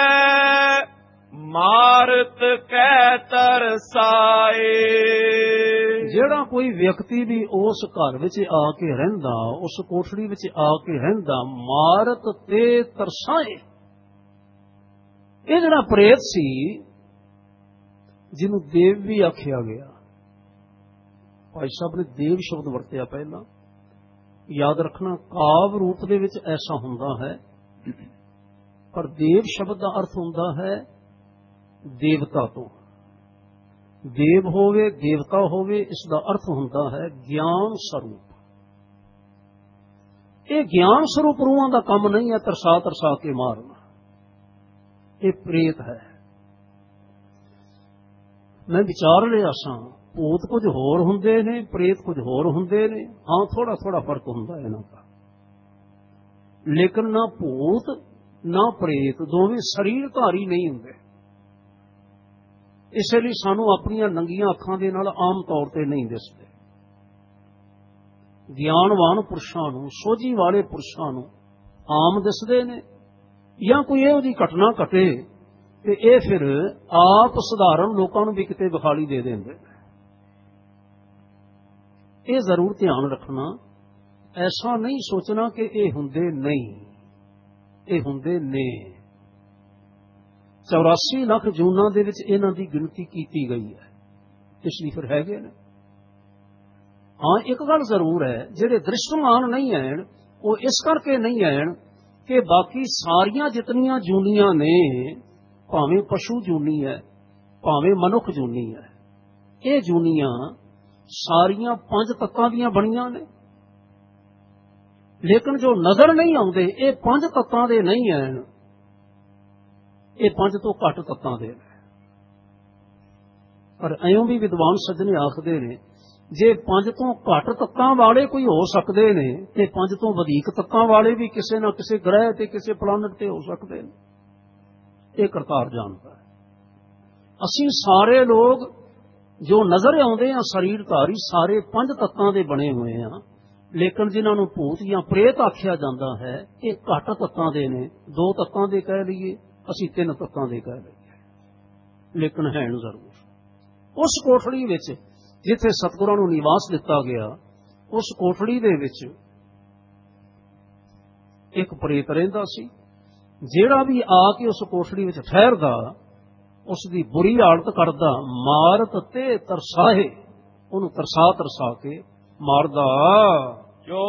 ਮਾਰਤ ਕੈ ਤਰਸਾਏ। ਜਿਹੜਾ ਕੋਈ ਵਿਅਕਤੀ ਵੀ ਉਸ ਘਰ ਵਿੱਚ ਆ ਕੇ ਰਹਿੰਦਾ, ਉਸ ਕੋਠੜੀ ਵਿੱਚ ਆ ਕੇ ਰਹਿੰਦਾ, ਮਾਰਤ ਤੇ ਤਰਸਾਏ। ਇਹ ਜਿਹੜਾ ਪ੍ਰੇਤ ਸੀ, ਜਿਹਨੂੰ ਦੇਵ ਵੀ ਆਖਿਆ ਗਿਆ, ਭਾਈ ਸਾਹਿਬ ਨੇ ਦੇਵ ਸ਼ਬਦ ਵਰਤਿਆ ਪਹਿਲਾਂ। ਯਾਦ ਰੱਖਣਾ, ਕਾਵ ਰੂਪ ਦੇ ਵਿੱਚ ਐਸਾ ਹੁੰਦਾ ਹੈ, ਪਰ ਦੇਵ ਸ਼ਬਦ ਦਾ ਅਰਥ ਹੁੰਦਾ ਹੈ ਦੇਵਤਾ ਤੋਂ। ਦੇਵ ਹੋਵੇ, ਦੇਵਤਾ ਹੋਵੇ, ਇਸ ਦਾ ਅਰਥ ਹੁੰਦਾ ਹੈ ਗਿਆਨ ਸਰੂਪ। ਇਹ ਗਿਆਨ ਸਰੂਪ ਰੂਹਾਂ ਦਾ ਕੰਮ ਨਹੀਂ ਹੈ ਤਰਸਾ ਤਰਸਾ ਕੇ ਮਾਰਨਾ। ਇਹ ਪ੍ਰੇਤ ਹੈ। ਮੈਂ ਵਿਚਾਰ ਰਿਹਾ ਸਾਂ, ਭੂਤ ਕੁਝ ਹੋਰ ਹੁੰਦੇ ਨੇ, ਪ੍ਰੇਤ ਕੁਝ ਹੋਰ ਹੁੰਦੇ ਨੇ। ਹਾਂ, ਥੋੜਾ ਥੋੜਾ ਫਰਕ ਹੁੰਦਾ ਇਹਨਾਂ ਦਾ, ਲੇਕਿਨ ਨਾ ਭੂਤ ਨਾ ਪ੍ਰੇਤ ਦੋਵੇਂ ਸਰੀਰ ਧਾਰੀ ਨਹੀਂ ਹੁੰਦੇ। ਇਸੇ ਲਈ ਸਾਨੂੰ ਆਪਣੀਆਂ ਨੰਗੀਆਂ ਅੱਖਾਂ ਦੇ ਨਾਲ ਆਮ ਤੌਰ ਤੇ ਨਹੀਂ ਦਿਸਦੇ। ਗਿਆਨਵਾਨ ਪੁਰਸ਼ਾਂ ਨੂੰ, ਸੋਝੀ ਵਾਲੇ ਪੁਰਸ਼ਾਂ ਨੂੰ ਆਮ ਦਿਸਦੇ ਨੇ, ਜਾਂ ਕੋਈ ਇਹੋ ਜਿਹੀ ਘਟਨਾ ਘਟੇ ਤੇ ਇਹ ਫਿਰ ਆਪ ਸਧਾਰਨ ਲੋਕਾਂ ਨੂੰ ਵੀ ਕਿਤੇ ਵਿਖਾਲੀ ਦੇ ਦਿੰਦੇ। ਇਹ ਜ਼ਰੂਰ ਧਿਆਨ ਰੱਖਣਾ, ਐਸਾ ਨਹੀਂ ਸੋਚਣਾ ਕਿ ਇਹ ਹੁੰਦੇ ਨਹੀਂ, ਇਹ ਹੁੰਦੇ ਨੇ। ਚੌਰਾਸੀ ਲੱਖ ਜੂਨਾਂ ਦੇ ਵਿੱਚ ਇਹਨਾਂ ਦੀ ਗਿਣਤੀ ਕੀਤੀ ਗਈ ਹੈ, ਇਸ ਲਈ ਫਿਰ ਹੈਗੇ ਨੇ। ਹਾਂ, ਇੱਕ ਗੱਲ ਜ਼ਰੂਰ ਹੈ, ਜਿਹੜੇ ਦ੍ਰਿਸ਼ਟਮਾਨ ਨਹੀਂ ਹਨ ਉਹ ਇਸ ਕਰਕੇ ਨਹੀਂ ਹਨ ਕਿ ਬਾਕੀ ਸਾਰੀਆਂ ਜਿਤਨੀਆਂ ਜੂਨੀਆਂ ਨੇ, ਭਾਵੇਂ ਪਸ਼ੂ ਜੂਨੀ ਹੈ ਭਾਵੇਂ ਮਨੁੱਖ ਜੂਨੀ ਹੈ, ਇਹ ਜੂਨੀਆਂ ਸਾਰੀਆਂ ਪੰਜ ਤੱਤਾਂ ਦੀਆਂ ਬਣੀਆਂ ਨੇ। ਲੇਕਿਨ ਜੋ ਨਜ਼ਰ ਨਹੀਂ ਆਉਂਦੇ ਇਹ ਪੰਜ ਤੱਤਾਂ ਦੇ ਨਹੀਂ ਹਨ, ਇਹ ਪੰਜ ਤੋਂ ਘੱਟ ਤੱਤਾਂ ਦੇ ਨੇ। ਪਰ ਐਉਂ ਵੀ ਵਿਦਵਾਨ ਸੱਜਣੇ ਆਖਦੇ ਨੇ, ਜੇ ਪੰਜ ਤੋਂ ਘੱਟ ਤੱਤਾਂ ਵਾਲੇ ਕੋਈ ਹੋ ਸਕਦੇ ਨੇ ਤੇ ਪੰਜ ਤੋਂ ਵਧੇਕ ਤੱਤਾਂ ਵਾਲੇ ਵੀ ਕਿਸੇ ਨਾ ਕਿਸੇ ਗ੍ਰਹਿ ਤੇ ਕਿਸੇ ਪਲਾਨਟ ਤੇ ਹੋ ਸਕਦੇ ਨੇ। ਇਹ ਕਰਤਾਰ ਜਾਣਦਾ ਹੈ। ਅਸੀਂ ਸਾਰੇ ਲੋਕ ਜੋ ਨਜ਼ਰ ਆਉਂਦੇ ਆ ਸਰੀਰਧਾਰੀ ਸਾਰੇ ਪੰਜ ਤੱਤਾਂ ਦੇ ਬਣੇ ਹੋਏ ਆ, ਲੇਕਿਨ ਜਿਨ੍ਹਾਂ ਨੂੰ ਭੂਤ ਜਾਂ ਪ੍ਰੇਤ ਆਖਿਆ ਜਾਂਦਾ ਹੈ ਇਹ ਘੱਟ ਤੱਤਾਂ ਦੇ ਨੇ। ਦੋ ਤੱਤਾਂ ਦੇ ਕਹਿ ਲਈਏ, ਅਸੀਂ ਤਿੰਨ ਤੱਤਾਂ ਦੇ ਕਹਿ ਲਈਏ, ਲੇਕਿਨ ਹੈ ਜ਼ਰੂਰ। ਉਸ ਕੋਠੜੀ ਵਿੱਚ ਜਿੱਥੇ ਸਤਿਗੁਰਾਂ ਨੂੰ ਨਿਵਾਸ ਦਿੱਤਾ ਗਿਆ, ਉਸ ਕੋਠੜੀ ਦੇ ਵਿੱਚ ਇੱਕ ਪ੍ਰੇਤ ਰਹਿੰਦਾ ਸੀ। ਜਿਹੜਾ ਵੀ ਆ ਕੇ ਉਸ ਕੋਠੜੀ ਵਿੱਚ ਠਹਿਰਦਾ ਉਸ ਦੀ ਬੁਰੀ ਹਾਲਤ ਕਰਦਾ, ਮਾਰਤ ਤੇ ਤਰਸਾਹੇ, ਉਹਨੂੰ ਤਰਸਾ ਤਰਸਾ ਕੇ ਮਾਰਦਾ। ਜੋ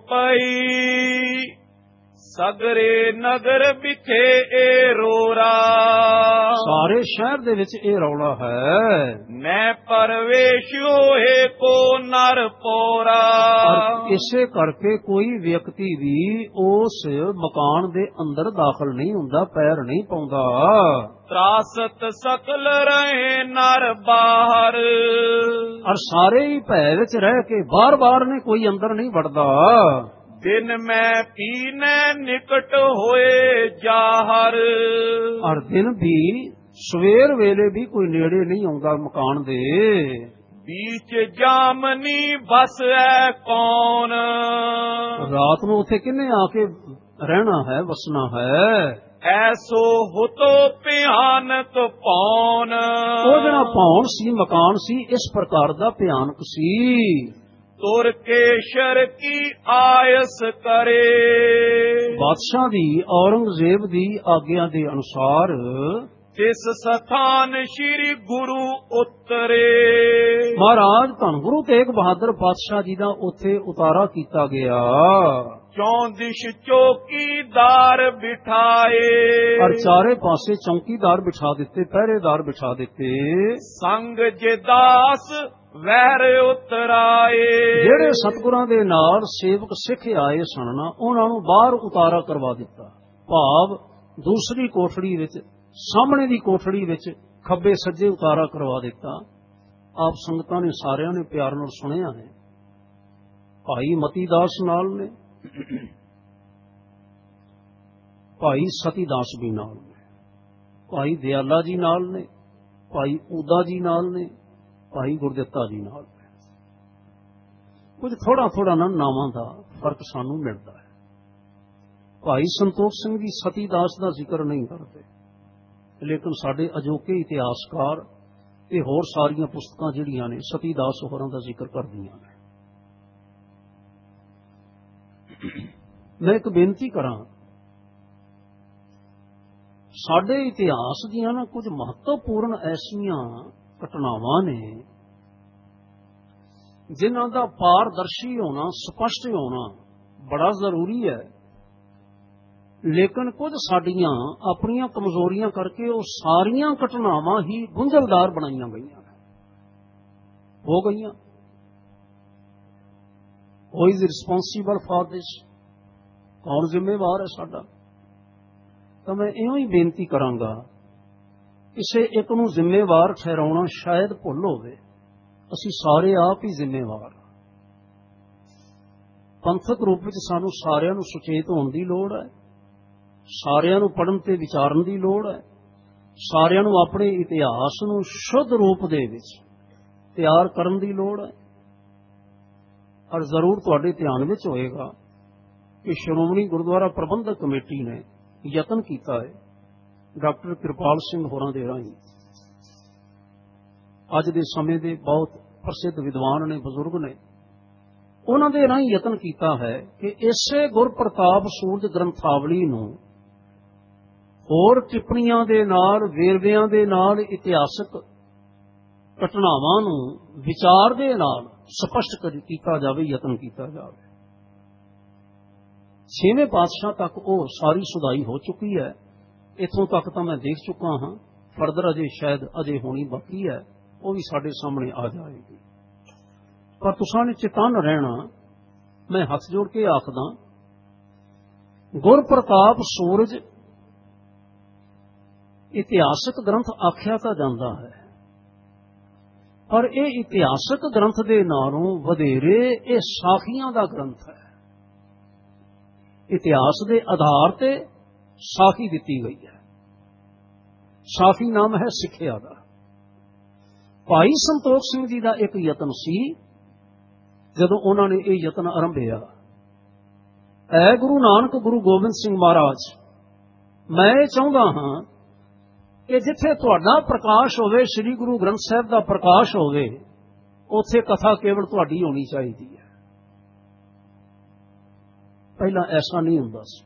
ਪਈ ਸਗਰੇ ਨਗਰ ਵਿਖੇ ਏ ਰੋਰਾ, ਸਾਰੇ ਸ਼ਹਿਰ ਦੇ ਵਿੱਚ ਇਹ ਰੌਲਾ ਹੈ। ਮੈਂ ਪਰਵੇਸ਼ ਹੋਏ ਕੋ ਨਰ ਪੋਰਾ, ਇਸੇ ਕਰਕੇ ਕੋਈ ਵਿਅਕਤੀ ਵੀ ਉਸ ਮਕਾਨ ਦੇ ਅੰਦਰ ਦਾਖਲ ਨਹੀਂ ਹੁੰਦਾ, ਪੈਰ ਨਹੀਂ ਪਾਉਂਦਾ। ਤਰਾਸਤ ਸਕਲ ਰਹੇ ਨਰ ਬਾਹਰ, ਔਰ ਸਾਰੇ ਹੀ ਭੈ ਵਿੱਚ ਰਹਿ ਕੇ ਬਾਰ ਬਾਰ ਨੇ, ਕੋਈ ਅੰਦਰ ਨਹੀਂ ਵੜਦਾ। ਦਿਨ ਮੈਂ ਪੀਨੇ ਨਿਕਟ ਹੋਏ ਜਾਹਰ, ਔਰ ਦਿਨ ਵੀ ਸਵੇਰ ਵੇਲੇ ਵੀ ਕੋਈ ਨੇੜੇ ਨਹੀਂ ਆਉਂਦਾ ਮਕਾਨ ਦੇ। बीच जामनी बस है कौन, रात ਨੂੰ ਉੱਥੇ ਕਿੰਨੇ ਆ ਕੇ ਰਹਿਣਾ ਹੈ, ਵਸਣਾ ਹੈ। ऐसो हो तो भयानक पौन, ਉਹ ਜਿਹੜਾ ਭੌਣ ਸੀ, ਮਕਾਨ ਸੀ, ਇਸ ਪ੍ਰਕਾਰ ਦਾ ਭਿਆਨਕ ਸੀ। तुर केशर की आयस करे, ਬਾਦਸ਼ਾਹ ਦੀ, ਔਰੰਗਜ਼ੇਬ ਦੀ ਆਗਿਆ ਦੇ ਅਨੁਸਾਰ तिस स्थान श्री गुरु उतरे, ਮਹਾਰਾਜ ਧੰਨ ਗੁਰੂ ਤੇਗ ਬਹਾਦਰ ਪਾਤਸ਼ਾਹ ਜੀ ਦਾ ਉੱਥੇ ਉਤਾਰਾ ਕੀਤਾ ਗਿਆ। चौदिश चौकीदार बिठाए, और चारे पासे चौकीदार बिठा दिते, पहरेदार बिठा दिते। संग जिदास वैर उतराए, ਜਿਹੜੇ ਸਤਿਗੁਰਾਂ ਦੇ ਨਾਲ ਸੇਵਕ ਸਿੱਖ ਆਏ ਸਨ ਨਾ, ਉਹਨਾਂ ਨੂੰ ਬਾਹਰ ਉਤਾਰਾ ਕਰਵਾ ਦਿੱਤਾ। ਭਾਵ ਦੂਸਰੀ ਕੋਠੜੀ ਵਿੱਚ, ਸਾਹਮਣੇ ਦੀ ਕੋਠੜੀ ਵਿੱਚ ਖੱਬੇ ਸੱਜੇ ਉਤਾਰਾ ਕਰਵਾ ਦਿੱਤਾ। ਆਪ ਸੰਗਤਾਂ ਨੇ ਸਾਰਿਆਂ ਨੇ ਪਿਆਰ ਨਾਲ ਸੁਣਿਆ ਹੈ। ਭਾਈ ਮਤੀ ਦਾਸ ਨਾਲ ਨੇ, ਭਾਈ ਸਤੀ ਦਾਸ ਵੀ ਨਾਲ ਨੇ, ਭਾਈ ਦਿਆਲਾ ਜੀ ਨਾਲ ਨੇ, ਭਾਈ ਊਦਾ ਜੀ ਨਾਲ ਨੇ, ਭਾਈ ਗੁਰਦਿੱਤਾ ਜੀ ਨਾਲ ਨੇ। ਕੁਝ ਥੋੜਾ ਥੋੜਾ ਨਾ ਨਾਵਾਂ ਦਾ ਫਰਕ ਸਾਨੂੰ ਮਿਲਦਾ ਹੈ। ਭਾਈ ਸੰਤੋਖ ਸਿੰਘ ਜੀ ਸਤੀ ਦਾਸ ਦਾ ਜ਼ਿਕਰ ਨਹੀਂ ਕਰਦੇ, ਲੇਕਿਨ ਸਾਡੇ ਅਜੋਕੇ ਇਤਿਹਾਸਕਾਰ ਤੇ ਹੋਰ ਸਾਰੀਆਂ ਪੁਸਤਕਾਂ ਜਿਹੜੀਆਂ ਨੇ ਸਤੀ ਦਾਸ ਹੋਰਾਂ ਦਾ ਜ਼ਿਕਰ ਕਰਦੀਆਂ ਨੇ। ਮੈਂ ਇੱਕ ਬੇਨਤੀ ਕਰਾਂ, ਸਾਡੇ ਇਤਿਹਾਸ ਦੀਆਂ ਨਾ ਕੁਝ ਮਹੱਤਵਪੂਰਨ ਐਸੀਆਂ ਘਟਨਾਵਾਂ ਨੇ ਜਿਨ੍ਹਾਂ ਦਾ ਪਾਰਦਰਸ਼ੀ ਹੋਣਾ, ਸਪਸ਼ਟ ਹੋਣਾ ਬੜਾ ਜ਼ਰੂਰੀ ਹੈ। ਲੇਕਿਨ ਕੁਝ ਸਾਡੀਆਂ ਆਪਣੀਆਂ ਕਮਜ਼ੋਰੀਆਂ ਕਰਕੇ ਉਹ ਸਾਰੀਆਂ ਘਟਨਾਵਾਂ ਹੀ ਗੁੰਝਲਦਾਰ ਬਣਾਈਆਂ ਗਈਆਂ ਹੋ ਗਈਆਂ। Who is responsible for this? ਕੌਣ ਜ਼ਿੰਮੇਵਾਰ ਹੈ ਸਾਡਾ? ਤਾਂ ਮੈਂ ਇਉਂ ਹੀ ਬੇਨਤੀ ਕਰਾਂਗਾ, ਕਿਸੇ ਇੱਕ ਨੂੰ ਜ਼ਿੰਮੇਵਾਰ ਠਹਿਰਾਉਣਾ ਸ਼ਾਇਦ ਭੁੱਲ ਹੋਵੇ। ਅਸੀਂ ਸਾਰੇ ਆਪ ਹੀ ਜ਼ਿੰਮੇਵਾਰ। ਪੰਥਕ ਰੂਪ ਵਿੱਚ ਸਾਨੂੰ ਸਾਰਿਆਂ ਨੂੰ ਸੁਚੇਤ ਹੋਣ ਦੀ ਲੋੜ ਹੈ, ਸਾਰਿਆਂ ਨੂੰ ਪੜ੍ਹਨ ਤੇ ਵਿਚਾਰਨ ਦੀ ਲੋੜ ਹੈ, ਸਾਰਿਆਂ ਨੂੰ ਆਪਣੇ ਇਤਿਹਾਸ ਨੂੰ ਸ਼ੁੱਧ ਰੂਪ ਦੇ ਵਿੱਚ ਤਿਆਰ ਕਰਨ ਦੀ ਲੋੜ ਹੈ। ਔਰ ਜ਼ਰੂਰ ਤੁਹਾਡੇ ਧਿਆਨ ਵਿੱਚ ਹੋਏਗਾ ਕਿ ਸ਼੍ਰੋਮਣੀ ਗੁਰਦੁਆਰਾ ਪ੍ਰਬੰਧਕ ਕਮੇਟੀ ਨੇ ਯਤਨ ਕੀਤਾ ਹੈ, ਡਾਕਟਰ ਕਿਰਪਾਲ ਸਿੰਘ ਹੋਰਾਂ ਦੇ ਰਾਹੀਂ ਅੱਜ ਦੇ ਸਮੇਂ ਦੇ ਬਹੁਤ ਪ੍ਰਸਿੱਧ ਵਿਦਵਾਨ ਨੇ, ਬਜ਼ੁਰਗ ਨੇ, ਉਹਨਾਂ ਦੇ ਰਾਹੀਂ ਯਤਨ ਕੀਤਾ ਹੈ ਕਿ ਇਸੇ ਗੁਰਪ੍ਰਤਾਪ ਸੂਰਜ ਗ੍ਰੰਥਾਵਲੀ ਨੂੰ ਹੋਰ ਟਿੱਪਣੀਆਂ ਦੇ ਨਾਲ, ਵੇਰਵਿਆਂ ਦੇ ਨਾਲ, ਇਤਿਹਾਸਕ ਘਟਨਾਵਾਂ ਨੂੰ ਵਿਚਾਰ ਦੇ ਨਾਲ ਸਪਸ਼ਟ ਕੀਤਾ ਜਾਵੇ, ਯਤਨ ਕੀਤਾ ਜਾਵੇ। ਛੇਵੇਂ ਪਾਤਸ਼ਾਹ ਤੱਕ ਉਹ ਸਾਰੀ ਸੁਧਾਈ ਹੋ ਚੁੱਕੀ ਹੈ। ਇੱਥੋਂ ਤੱਕ ਤਾਂ ਮੈਂ ਦੇਖ ਚੁੱਕਾ ਹਾਂ, ਫਰਦਰ ਅਜੇ ਸ਼ਾਇਦ ਅਜੇ ਹੋਣੀ ਬਾਕੀ ਹੈ, ਉਹ ਵੀ ਸਾਡੇ ਸਾਹਮਣੇ ਆ ਜਾਏਗੀ। ਪਰ ਤੁਸਾਂ ਨੇ ਚੇਤੰਨ ਰਹਿਣਾ। ਮੈਂ ਹੱਥ ਜੋੜ ਕੇ ਆਖਦਾ, ਗੁਰਪ੍ਰਤਾਪ ਸੂਰਜ ਇਤਿਹਾਸਕ ਗ੍ਰੰਥ ਆਖਿਆ ਤਾਂ ਜਾਂਦਾ ਹੈ, ਪਰ ਇਹ ਇਤਿਹਾਸਕ ਗ੍ਰੰਥ ਦੇ ਨਾਲੋਂ ਵਧੇਰੇ ਇਹ ਸਾਖੀਆਂ ਦਾ ਗ੍ਰੰਥ ਹੈ। ਇਤਿਹਾਸ ਦੇ ਆਧਾਰ ਤੇ ਸਾਖੀ ਦਿੱਤੀ ਗਈ ਹੈ। ਸਾਖੀ ਨਾਮ ਹੈ ਸਿੱਖਿਆ ਦਾ। ਭਾਈ ਸੰਤੋਖ ਸਿੰਘ ਜੀ ਦਾ ਇੱਕ ਯਤਨ ਸੀ, ਜਦੋਂ ਉਹਨਾਂ ਨੇ ਇਹ ਯਤਨ ਆਰੰਭਿਆ, ਐ ਗੁਰੂ ਨਾਨਕ ਗੁਰੂ ਗੋਬਿੰਦ ਸਿੰਘ ਮਹਾਰਾਜ, ਮੈਂ ਇਹ ਚਾਹੁੰਦਾ ਹਾਂ ਕਿ ਜਿੱਥੇ ਤੁਹਾਡਾ ਪ੍ਰਕਾਸ਼ ਹੋਵੇ, ਸ੍ਰੀ ਗੁਰੂ ਗ੍ਰੰਥ ਸਾਹਿਬ ਦਾ ਪ੍ਰਕਾਸ਼ ਹੋਵੇ, ਉੱਥੇ ਕਥਾ ਕੇਵਲ ਤੁਹਾਡੀ ਹੋਣੀ ਚਾਹੀਦੀ ਹੈ। ਪਹਿਲਾਂ ਐਸਾ ਨਹੀਂ ਹੁੰਦਾ ਸੀ,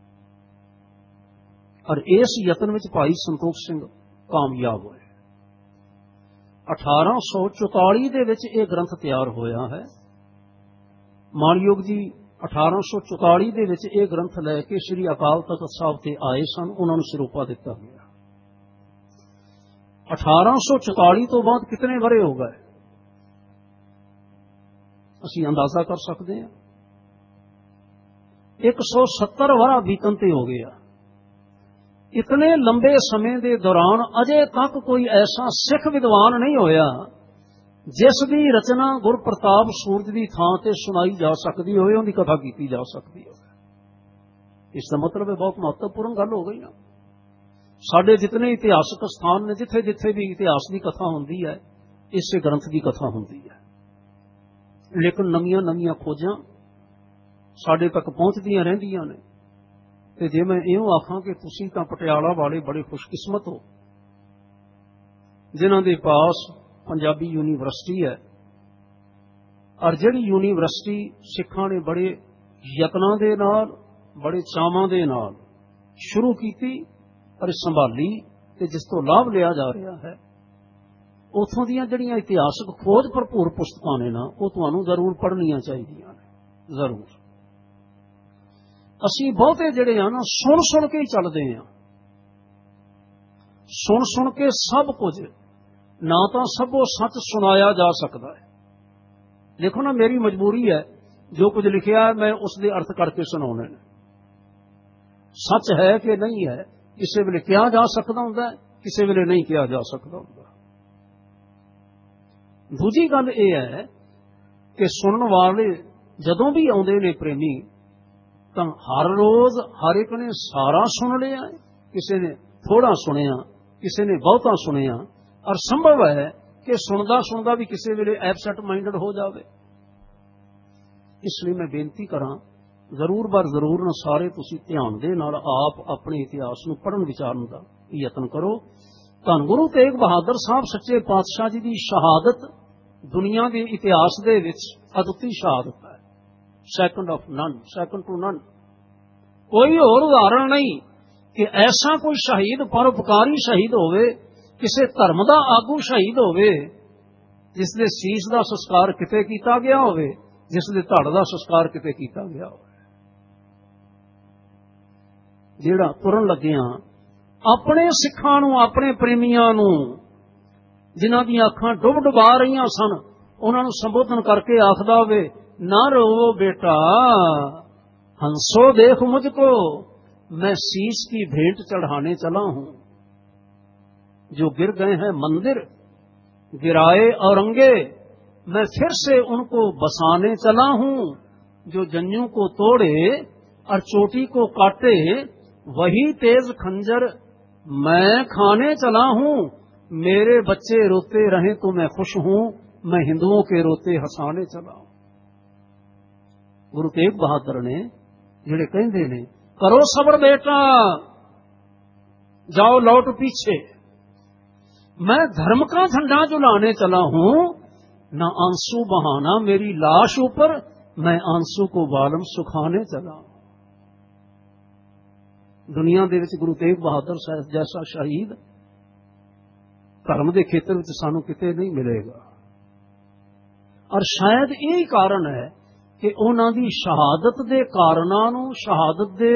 ਪਰ ਇਸ ਯਤਨ ਵਿੱਚ ਭਾਈ ਸੰਤੋਖ ਸਿੰਘ ਕਾਮਯਾਬ ਹੋਏ। ਅਠਾਰਾਂ ਸੌ ਚੁਤਾਲੀ ਦੇ ਵਿੱਚ ਇਹ ਗ੍ਰੰਥ ਤਿਆਰ ਹੋਇਆ ਹੈ। ਮਾਨਯੋਗ ਜੀ ਅਠਾਰਾਂ ਸੌ ਚੁਤਾਲੀ ਦੇ ਵਿੱਚ ਇਹ ਗ੍ਰੰਥ ਲੈ ਕੇ ਸ੍ਰੀ ਅਕਾਲ ਤਖਤ ਸਾਹਿਬ ਤੇ ਆਏ ਸਨ, ਉਹਨਾਂ ਨੂੰ ਸਿਰੋਪਾ ਦਿੱਤਾ ਗਿਆ। ਅਠਾਰਾਂ ਸੌ ਚੁਤਾਲੀ ਤੋਂ ਬਾਅਦ ਕਿਤਨੇ ਵਰੇ ਹੋ ਗਏ, ਅਸੀਂ ਅੰਦਾਜ਼ਾ ਕਰ ਸਕਦੇ ਹਾਂ। ਇੱਕ ਸੌ ਸੱਤਰ ਵਰਾ ਬੀਤਣ ਤੇ ਹੋ ਗਿਆ। ਇਤਨੇ ਲੰਬੇ ਸਮੇਂ ਦੇ ਦੌਰਾਨ ਅਜੇ ਤੱਕ ਕੋਈ ਐਸਾ ਸਿੱਖ ਵਿਦਵਾਨ ਨਹੀਂ ਹੋਇਆ ਜਿਸ ਦੀ ਰਚਨਾ ਗੁਰਪ੍ਰਤਾਪ ਸੂਰਜ ਦੀ ਥਾਂ ਤੇ ਸੁਣਾਈ ਜਾ ਸਕਦੀ ਹੋਵੇ, ਉਹਦੀ ਕਥਾ ਕੀਤੀ ਜਾ ਸਕਦੀ ਹੋਵੇ। ਇਸ ਦਾ ਮਤਲਬ ਇਹ ਬਹੁਤ ਮਹੱਤਵਪੂਰਨ ਗੱਲ ਹੋ ਗਈ ਨਾ। ਸਾਡੇ ਜਿਤਨੇ ਇਤਿਹਾਸਕ ਸਥਾਨ ਨੇ, ਜਿੱਥੇ ਜਿੱਥੇ ਵੀ ਇਤਿਹਾਸ ਦੀ ਕਥਾ ਹੁੰਦੀ ਹੈ, ਇਸੇ ਗ੍ਰੰਥ ਦੀ ਕਥਾ ਹੁੰਦੀ ਹੈ। ਲੇਕਿਨ ਨਵੀਆਂ ਨਵੀਆਂ ਖੋਜਾਂ ਸਾਡੇ ਤੱਕ ਪਹੁੰਚਦੀਆਂ ਰਹਿੰਦੀਆਂ ਨੇ। ਤੇ ਜੇ ਮੈਂ ਇਉਂ ਆਖਾਂ ਕਿ ਤੁਸੀਂ ਤਾਂ ਪਟਿਆਲਾ ਵਾਲੇ ਬੜੇ ਖੁਸ਼ਕਿਸਮਤ ਹੋ, ਜਿਨ੍ਹਾਂ ਦੇ ਪਾਸ ਪੰਜਾਬੀ ਯੂਨੀਵਰਸਿਟੀ ਹੈ, ਔਰ ਜਿਹੜੀ ਯੂਨੀਵਰਸਿਟੀ ਸਿੱਖਾਂ ਨੇ ਬੜੇ ਯਤਨਾਂ ਦੇ ਨਾਲ, ਬੜੇ ਚਾਵਾਂ ਦੇ ਨਾਲ ਸ਼ੁਰੂ ਕੀਤੀ ਔਰ ਸੰਭਾਲੀ, ਤੇ ਜਿਸ ਤੋਂ ਲਾਭ ਲਿਆ ਜਾ ਰਿਹਾ ਹੈ। ਉੱਥੋਂ ਦੀਆਂ ਜਿਹੜੀਆਂ ਇਤਿਹਾਸਕ ਖੋਜ ਭਰਪੂਰ ਪੁਸਤਕਾਂ ਨੇ ਨਾ, ਉਹ ਤੁਹਾਨੂੰ ਜ਼ਰੂਰ ਪੜ੍ਹਨੀਆਂ ਚਾਹੀਦੀਆਂ ਨੇ, ਜ਼ਰੂਰ। ਅਸੀਂ ਬਹੁਤੇ ਜਿਹੜੇ ਆ ਨਾ, ਸੁਣ ਸੁਣ ਕੇ ਹੀ ਚੱਲਦੇ ਹਾਂ। ਸੁਣ ਸੁਣ ਕੇ ਸਭ ਕੁਝ, ਨਾ ਤਾਂ ਸਭ ਉਹ ਸੱਚ ਸੁਣਾਇਆ ਜਾ ਸਕਦਾ ਹੈ। ਦੇਖੋ ਨਾ, ਮੇਰੀ ਮਜਬੂਰੀ ਹੈ, ਜੋ ਕੁਝ ਲਿਖਿਆ ਮੈਂ ਉਸ ਦੇ ਅਰਥ ਕਰਕੇ ਸੁਣਾਉਣੇ ਨੇ। ਸੱਚ ਹੈ ਕਿ ਨਹੀਂ ਹੈ, ਕਿਸੇ ਵੇਲੇ ਕਿਹਾ ਜਾ ਸਕਦਾ ਹੁੰਦਾ, ਕਿਸੇ ਵੇਲੇ ਨਹੀਂ ਕਿਹਾ ਜਾ ਸਕਦਾ ਹੁੰਦਾ। ਦੂਜੀ ਗੱਲ ਇਹ ਹੈ ਕਿ ਸੁਣਨ ਵਾਲੇ ਜਦੋਂ ਵੀ ਆਉਂਦੇ ਨੇ ਪ੍ਰੇਮੀ, ਤਾਂ ਹਰ ਰੋਜ਼ ਹਰ ਇੱਕ ਨੇ ਸਾਰਾ ਸੁਣ ਲਿਆ, ਕਿਸੇ ਨੇ ਥੋੜਾ ਸੁਣਿਆ, ਕਿਸੇ ਨੇ ਬਹੁਤਾ ਸੁਣਿਆ, ਔਰ ਸੰਭਵ ਹੈ ਕਿ ਸੁਣਦਾ ਸੁਣਦਾ ਵੀ ਕਿਸੇ ਵੇਲੇ ਐਬਸੈਂਟ ਮਾਈਂਡਡ ਹੋ ਜਾਵੇ। ਇਸ ਲਈ ਮੈਂ ਬੇਨਤੀ ਕਰਾਂ, ਜ਼ਰੂਰ ਬਰ ਜ਼ਰੂਰ ਨਾ ਸਾਰੇ ਤੁਸੀਂ ਧਿਆਨ ਦੇ ਨਾਲ ਆਪ ਆਪਣੇ ਇਤਿਹਾਸ ਨੂੰ ਪੜ੍ਹਨ ਵਿਚਾਰਨ ਦਾ ਯਤਨ ਕਰੋ। ਧੰਨ ਗੁਰੂ ਤੇਗ ਬਹਾਦਰ ਸਾਹਿਬ ਸੱਚੇ ਪਾਤਸ਼ਾਹ ਜੀ ਦੀ ਸ਼ਹਾਦਤ ਦੁਨੀਆ ਦੇ ਇਤਿਹਾਸ ਦੇ ਵਿੱਚ ਅਦੁੱਤੀ ਸ਼ਹਾਦਤ ਹੈ। Second of none, second to none. ਕੋਈ ਹੋਰ ਉਦਾਹਰਣ ਨਹੀਂ ਕਿ ਐਸਾ ਕੋਈ ਸ਼ਹੀਦ, ਪਰਉਪਕਾਰੀ ਸ਼ਹੀਦ ਹੋਵੇ, ਕਿਸੇ ਧਰਮ ਦਾ ਆਗੂ ਸ਼ਹੀਦ ਹੋਵੇ, ਜਿਸ ਦੇ ਸੀਸ ਦਾ ਸੰਸਕਾਰ ਕਿਤੇ ਕੀਤਾ ਗਿਆ ਹੋਵੇ, ਜਿਸ ਦੇ ਧੜ ਦਾ ਸੰਸਕਾਰ ਕਿਤੇ ਕੀਤਾ ਗਿਆ ਹੋਵੇ। ਜਿਹੜਾ ਤੁਰਨ ਲੱਗਿਆਂ ਆਪਣੇ ਸਿੱਖਾਂ ਨੂੰ, ਆਪਣੇ ਪ੍ਰੇਮੀਆਂ ਨੂੰ, ਜਿਨ੍ਹਾਂ ਦੀਆਂ ਅੱਖਾਂ ਡੁੱਬ ਡੁਬਾ ਰਹੀਆਂ ਸਨ, ਉਹਨਾਂ ਨੂੰ ਸੰਬੋਧਨ ਕਰਕੇ ਆਖਦਾ ਹੋਵੇ, ਨਾ ਰੋ ਬੇਟਾ, हंसो देख मुझको, मैं शीश की भेंट चढ़ाने चला हूं। जो गिर गए हैं मंदिर, गिराए औरंगे, मैं फिर से उनको बसाने चला हूं। जो जन्नू को तोड़े और चोटी को काटे, वही तेज खंजर मैं खाने चला हूं। मेरे बच्चे रोते रहे तो मैं खुश हूं, मैं हिंदुओं के रोते हंसाने चला हूं। गुरु तेग बहादुर ने ਜਿਹੜੇ ਕਹਿੰਦੇ ਨੇ, ਕਰੋ ਸਬਰ ਬੇਟਾ, जाओ लौट पीछे, मैं धर्म का झंडा झुलाने चला हूं, ना आंसू बहाना मेरी लाश ऊपर, मैं आंसू को बालम सुखाने चला हूं। दुनिया दे विच गुरु तेग बहादुर साहब जैसा शहीद धर्म के खेतर में सानू किते नहीं मिलेगा। और शायद यही कारण है कि उन्हां दी शहादत दे कारणां नूं, शहादत दे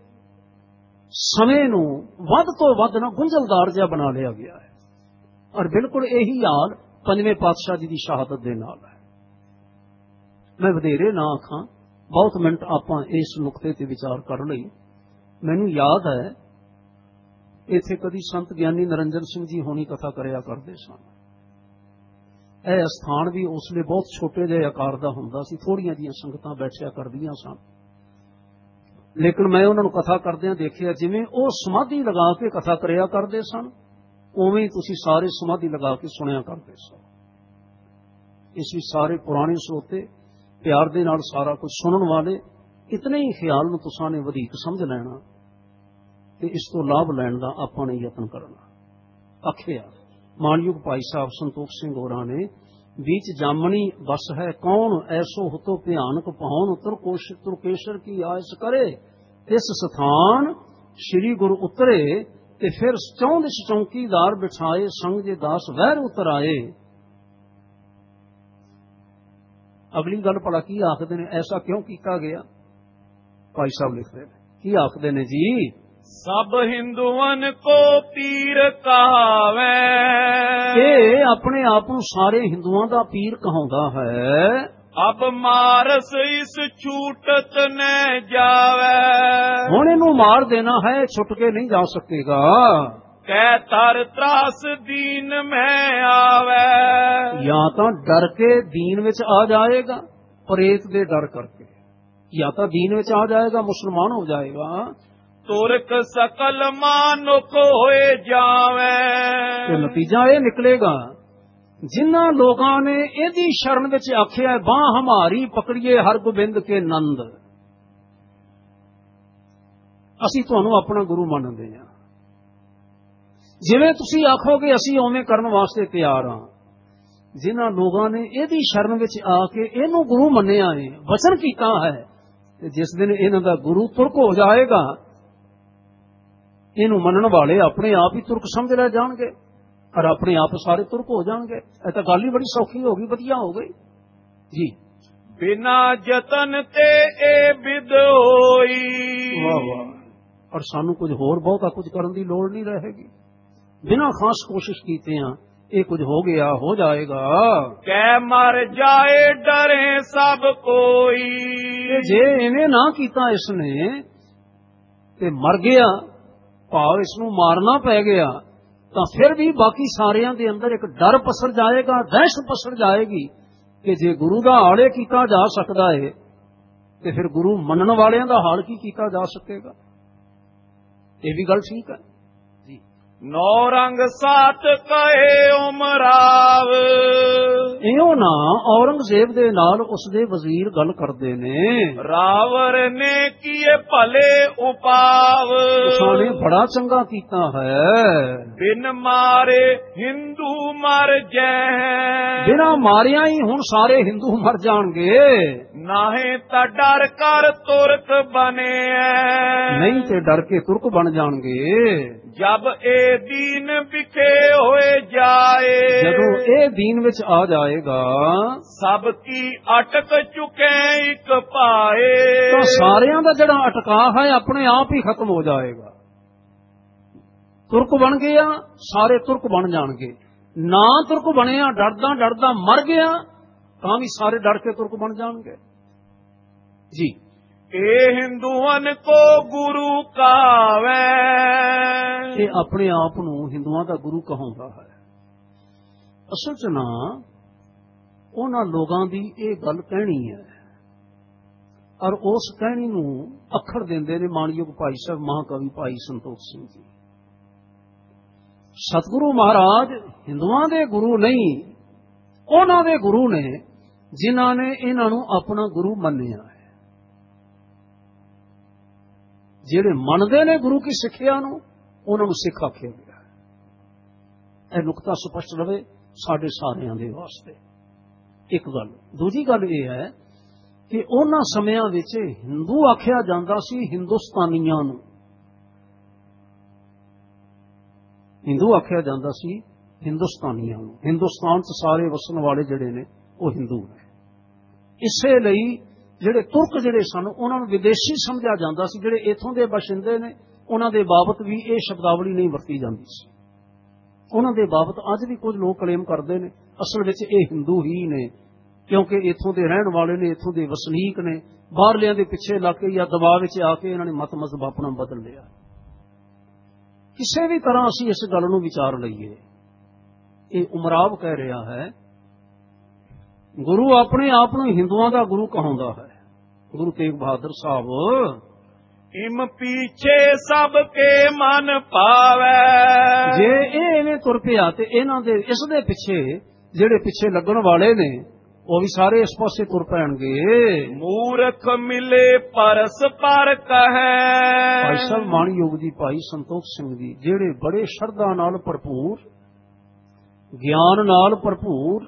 समय नूं वध तो वध ना गुंझलदार जिहा बना लिया गया है। और बिल्कुल यही हाल पंजवें पातशाह जी की शहादत दे नाल है। मैं वधेरे ना आखां, बहुत मिनट आपां इस नुकते ते विचार कर लई। मैनूं याद है इत्थे कदी संत ज्ञानी निरंजन सिंह जी होनी कथा करया करदे सन। यह स्थान भी उसले बहुत छोटे जिहे आकार का हुंदा सी, थोड़ियां जिहियां संगतां बैठिया करदियां सन। लेकिन मैं उन्हां नूं कथा करदिआं देखिया जिवें वो समाधि लगा के कथा करया करदे सन, उवें ही तुसीं सारे समाधि लगा के सुनिया करदे सो। इस विच सारे पुराने श्रोते प्यार दे नाल सारा कुछ सुनन वाले इतने ही ख्याल नूं तुसां ने वधीक समझ लैणा ते इस तो लाभ लैण दा आपां ने यतन करना। आखिया मानयोग भाई साहब संतोख सिंह होरां ने, बीच जामनी बस है कौन, ऐसो हुतो भयानक पहुन, तुरकेशर की आयस करे, इस स्थान श्री गुरु उतरे, ते फिर चौंदिश चौकीदार बिछाए, संग जे दास वैर उतर आए। अगली गल भला की आखदे ने, ऐसा क्यों किया गया? भाई साहब लिखते हैं, की आखदे ने जी, सब हिंदुअन को पीर कहावे, ये अपने आप नूं सारे हिंदुआं दा पीर कहाउंदा है। अब मारस इस छूटत न जावे, हुण इहनूं मार देना है, छुट के नहीं जा सकेगा। कै तर त्रास दीन में आवे, या तो डर के दीन विच आ जाएगा, प्रेत दे डर करके, या तो दीन विच आ जाएगा, मुसलमान हो जाएगा। तुरक सकल मानुख होए जावे, तो नतीजा ये निकलेगा, जिन्हां लोगां ने इहदी शरण विच आखिया है, बाह हमारी पकड़िए हर गोबिंद के नंद, असीं तुहानूं अपना गुरु मनदे हां, जिवें तुसीं आखोगे असीं उवें करन वास्ते तैयार हां। जिन्हां लोगां ने इहदी शरण विच आके इहनूं गुरु मन्निया है, वचन कीता है, ते जिस दिन इन्हां दा गुरु तुरक हो जाएगा, इनू मनन वाले अपने आप ही तुरक समझ रह जाएंगे और अपने आप सारे तुरक हो जाएंगे। यह तो गल ही बड़ी सौखी होगी, वधिया हो गई जी। बिना जतन ते ए विद होई, वाह वाह। और सानू कुछ होर बहुता कुछ करने की लोड़ नहीं रहेगी, बिना खास कोशिश कीते हैं ये कुछ हो गया, हो जाएगा। कै मर जाए डरे सब कोई, जे इवें ना कीता इसने ते मर गया, भाव इसनूं मारना पै गया, तो फिर भी बाकी सारियां दे अंदर एक डर पसर जाएगा, दहशत पसर जाएगी कि जे गुरु दा हाले कीता जा सकता है तो फिर गुरु मनन वालियां दा हाल की कीता जा सकेगा। ये भी गल ठीक है जी। नौ रंग सात कहे उमराव, इहो ना औरंगजेब दे नाल उसदे वजीर गल करदे ने, रावर ने किए भले उपाव, उसने बड़ा चंगा कीता है, बिन मारे हिंदू मर जाए, बिना मारिया ही हुण सारे हिंदू मर जाणगे, नाहे ता डर कर तुरक बने, नहीं ते डर के तुरक बन जाणगे। जब ए दीन बिखे होए जाए, जदों ए दीन विच आ जाएगा, सब की अटक चुके एक पाए, तो सारियां दा जिहड़ा अटका है अपने आप ही खत्म हो जाएगा। तुरक बन गया, सारे तुरक बन जाणगे, ना तुरक बनिया डरदा डरदा मर गया, तां भी सारे डर के तुरक बन जाणगे जी। ए हिंदुअन को गुरु कावे, ये अपने आप नूं हिंदुआं दा गुरु कहाउंदा है। असल च ना उन्हां लोगां दी ये गल कहनी है और उस कहनी नूं अखर देंदे ने मानयोग भाई साहब महाकवि भाई संतोख सिंह जी। सतगुरु महाराज हिंदुआं दे गुरु नहीं, उन्हां दे गुरु ने जिन्हां ने इन्हां नूं अपना गुरु मन्निया है। जिहड़े मनदे ने गुरु की सिक्ख्या नूं ਉਹਨਾਂ ਨੂੰ ਸਿੱਖ ਆਖਿਆ ਗਿਆ। ਇਹ ਨੁਕਤਾ ਸਪਸ਼ਟ ਰਵੇ ਸਾਡੇ ਸਾਰਿਆਂ ਦੇ ਵਾਸਤੇ। ਇੱਕ ਗੱਲ। ਦੂਜੀ ਗੱਲ ਇਹ ਹੈ ਕਿ ਉਹਨਾਂ ਸਮਿਆਂ ਵਿੱਚ ਹਿੰਦੂ ਆਖਿਆ ਜਾਂਦਾ ਸੀ ਹਿੰਦੁਸਤਾਨੀਆਂ ਨੂੰ। ਹਿੰਦੂ ਆਖਿਆ ਜਾਂਦਾ ਸੀ ਹਿੰਦੁਸਤਾਨੀਆਂ ਨੂੰ। ਹਿੰਦੁਸਤਾਨ 'ਚ ਸਾਰੇ ਵਸਣ ਵਾਲੇ ਜਿਹੜੇ ਨੇ ਉਹ ਹਿੰਦੂ ਨੇ। ਇਸੇ ਲਈ ਜਿਹੜੇ ਤੁਰਕ ਜਿਹੜੇ ਸਨ ਉਹਨਾਂ ਨੂੰ ਵਿਦੇਸ਼ੀ ਸਮਝਿਆ ਜਾਂਦਾ ਸੀ। ਜਿਹੜੇ ਇੱਥੋਂ ਦੇ ਬਸ਼ਿੰਦੇ ਨੇ ਉਹਨਾਂ ਦੇ ਬਾਬਤ ਵੀ ਇਹ ਸ਼ਬਦਾਵਲੀ ਨਹੀਂ ਵਰਤੀ ਜਾਂਦੀ ਸੀ। ਉਹਨਾਂ ਦੇ ਬਾਬਤ ਅੱਜ ਵੀ ਕੁਝ ਲੋਕ ਕਲੇਮ ਕਰਦੇ ਨੇ, ਅਸਲ ਵਿੱਚ ਇਹ ਹਿੰਦੂ ਹੀ ਨੇ, ਕਿਉਂਕਿ ਇੱਥੋਂ ਦੇ ਰਹਿਣ ਵਾਲੇ ਨੇ, ਇੱਥੋਂ ਦੇ ਵਸਨੀਕ ਨੇ। ਬਾਹਰਲਿਆਂ ਦੇ ਪਿੱਛੇ ਲੱਗ ਕੇ ਜਾਂ ਦਬਾਅ ਵਿੱਚ ਆ ਕੇ ਇਹਨਾਂ ਨੇ ਮਤ ਮਜ਼ਹਬ ਆਪਣਾ ਬਦਲ ਲਿਆ। ਕਿਸੇ ਵੀ ਤਰ੍ਹਾਂ ਅਸੀਂ ਇਸ ਗੱਲ ਨੂੰ ਵਿਚਾਰ ਲਈਏ, ਇਹ ਉਮਰਾਵ ਕਹਿ ਰਿਹਾ ਹੈ ਗੁਰੂ ਆਪਣੇ ਆਪ ਨੂੰ ਹਿੰਦੂਆਂ ਦਾ ਗੁਰੂ ਕਹਾਉਂਦਾ ਹੈ। ਗੁਰੂ ਤੇਗ ਬਹਾਦਰ ਸਾਹਿਬ ਇਮ ਪੀਛੇ ਸਭ ਕੇ ਮਨ ਪਾਵੇ। ਜੇ ਇਹ ਐਵੇਂ ਤੁਰ ਪਿਆ ਤੇ ਇਹਨਾਂ ਦੇ ਇਸ ਦੇ ਪਿੱਛੇ ਜਿਹੜੇ ਪਿੱਛੇ ਲੱਗਣ ਵਾਲੇ ਨੇ ਉਹ ਵੀ ਸਾਰੇ ਇਸ ਪਾਸੇ ਤੁਰ ਪੈਣਗੇ। ਮੂਰਖ ਮਿਲੇ ਪਰਸਪਰ ਕਹੈ। ਭਾਈ ਸਾਹਿਬ ਮਾਣਯੋਗ ਜੀ ਭਾਈ ਸੰਤੋਖ ਸਿੰਘ ਜੀ ਜਿਹੜੇ ਬੜੇ ਸ਼ਰਧਾ ਨਾਲ ਭਰਪੂਰ, ਗਿਆਨ ਨਾਲ ਭਰਪੂਰ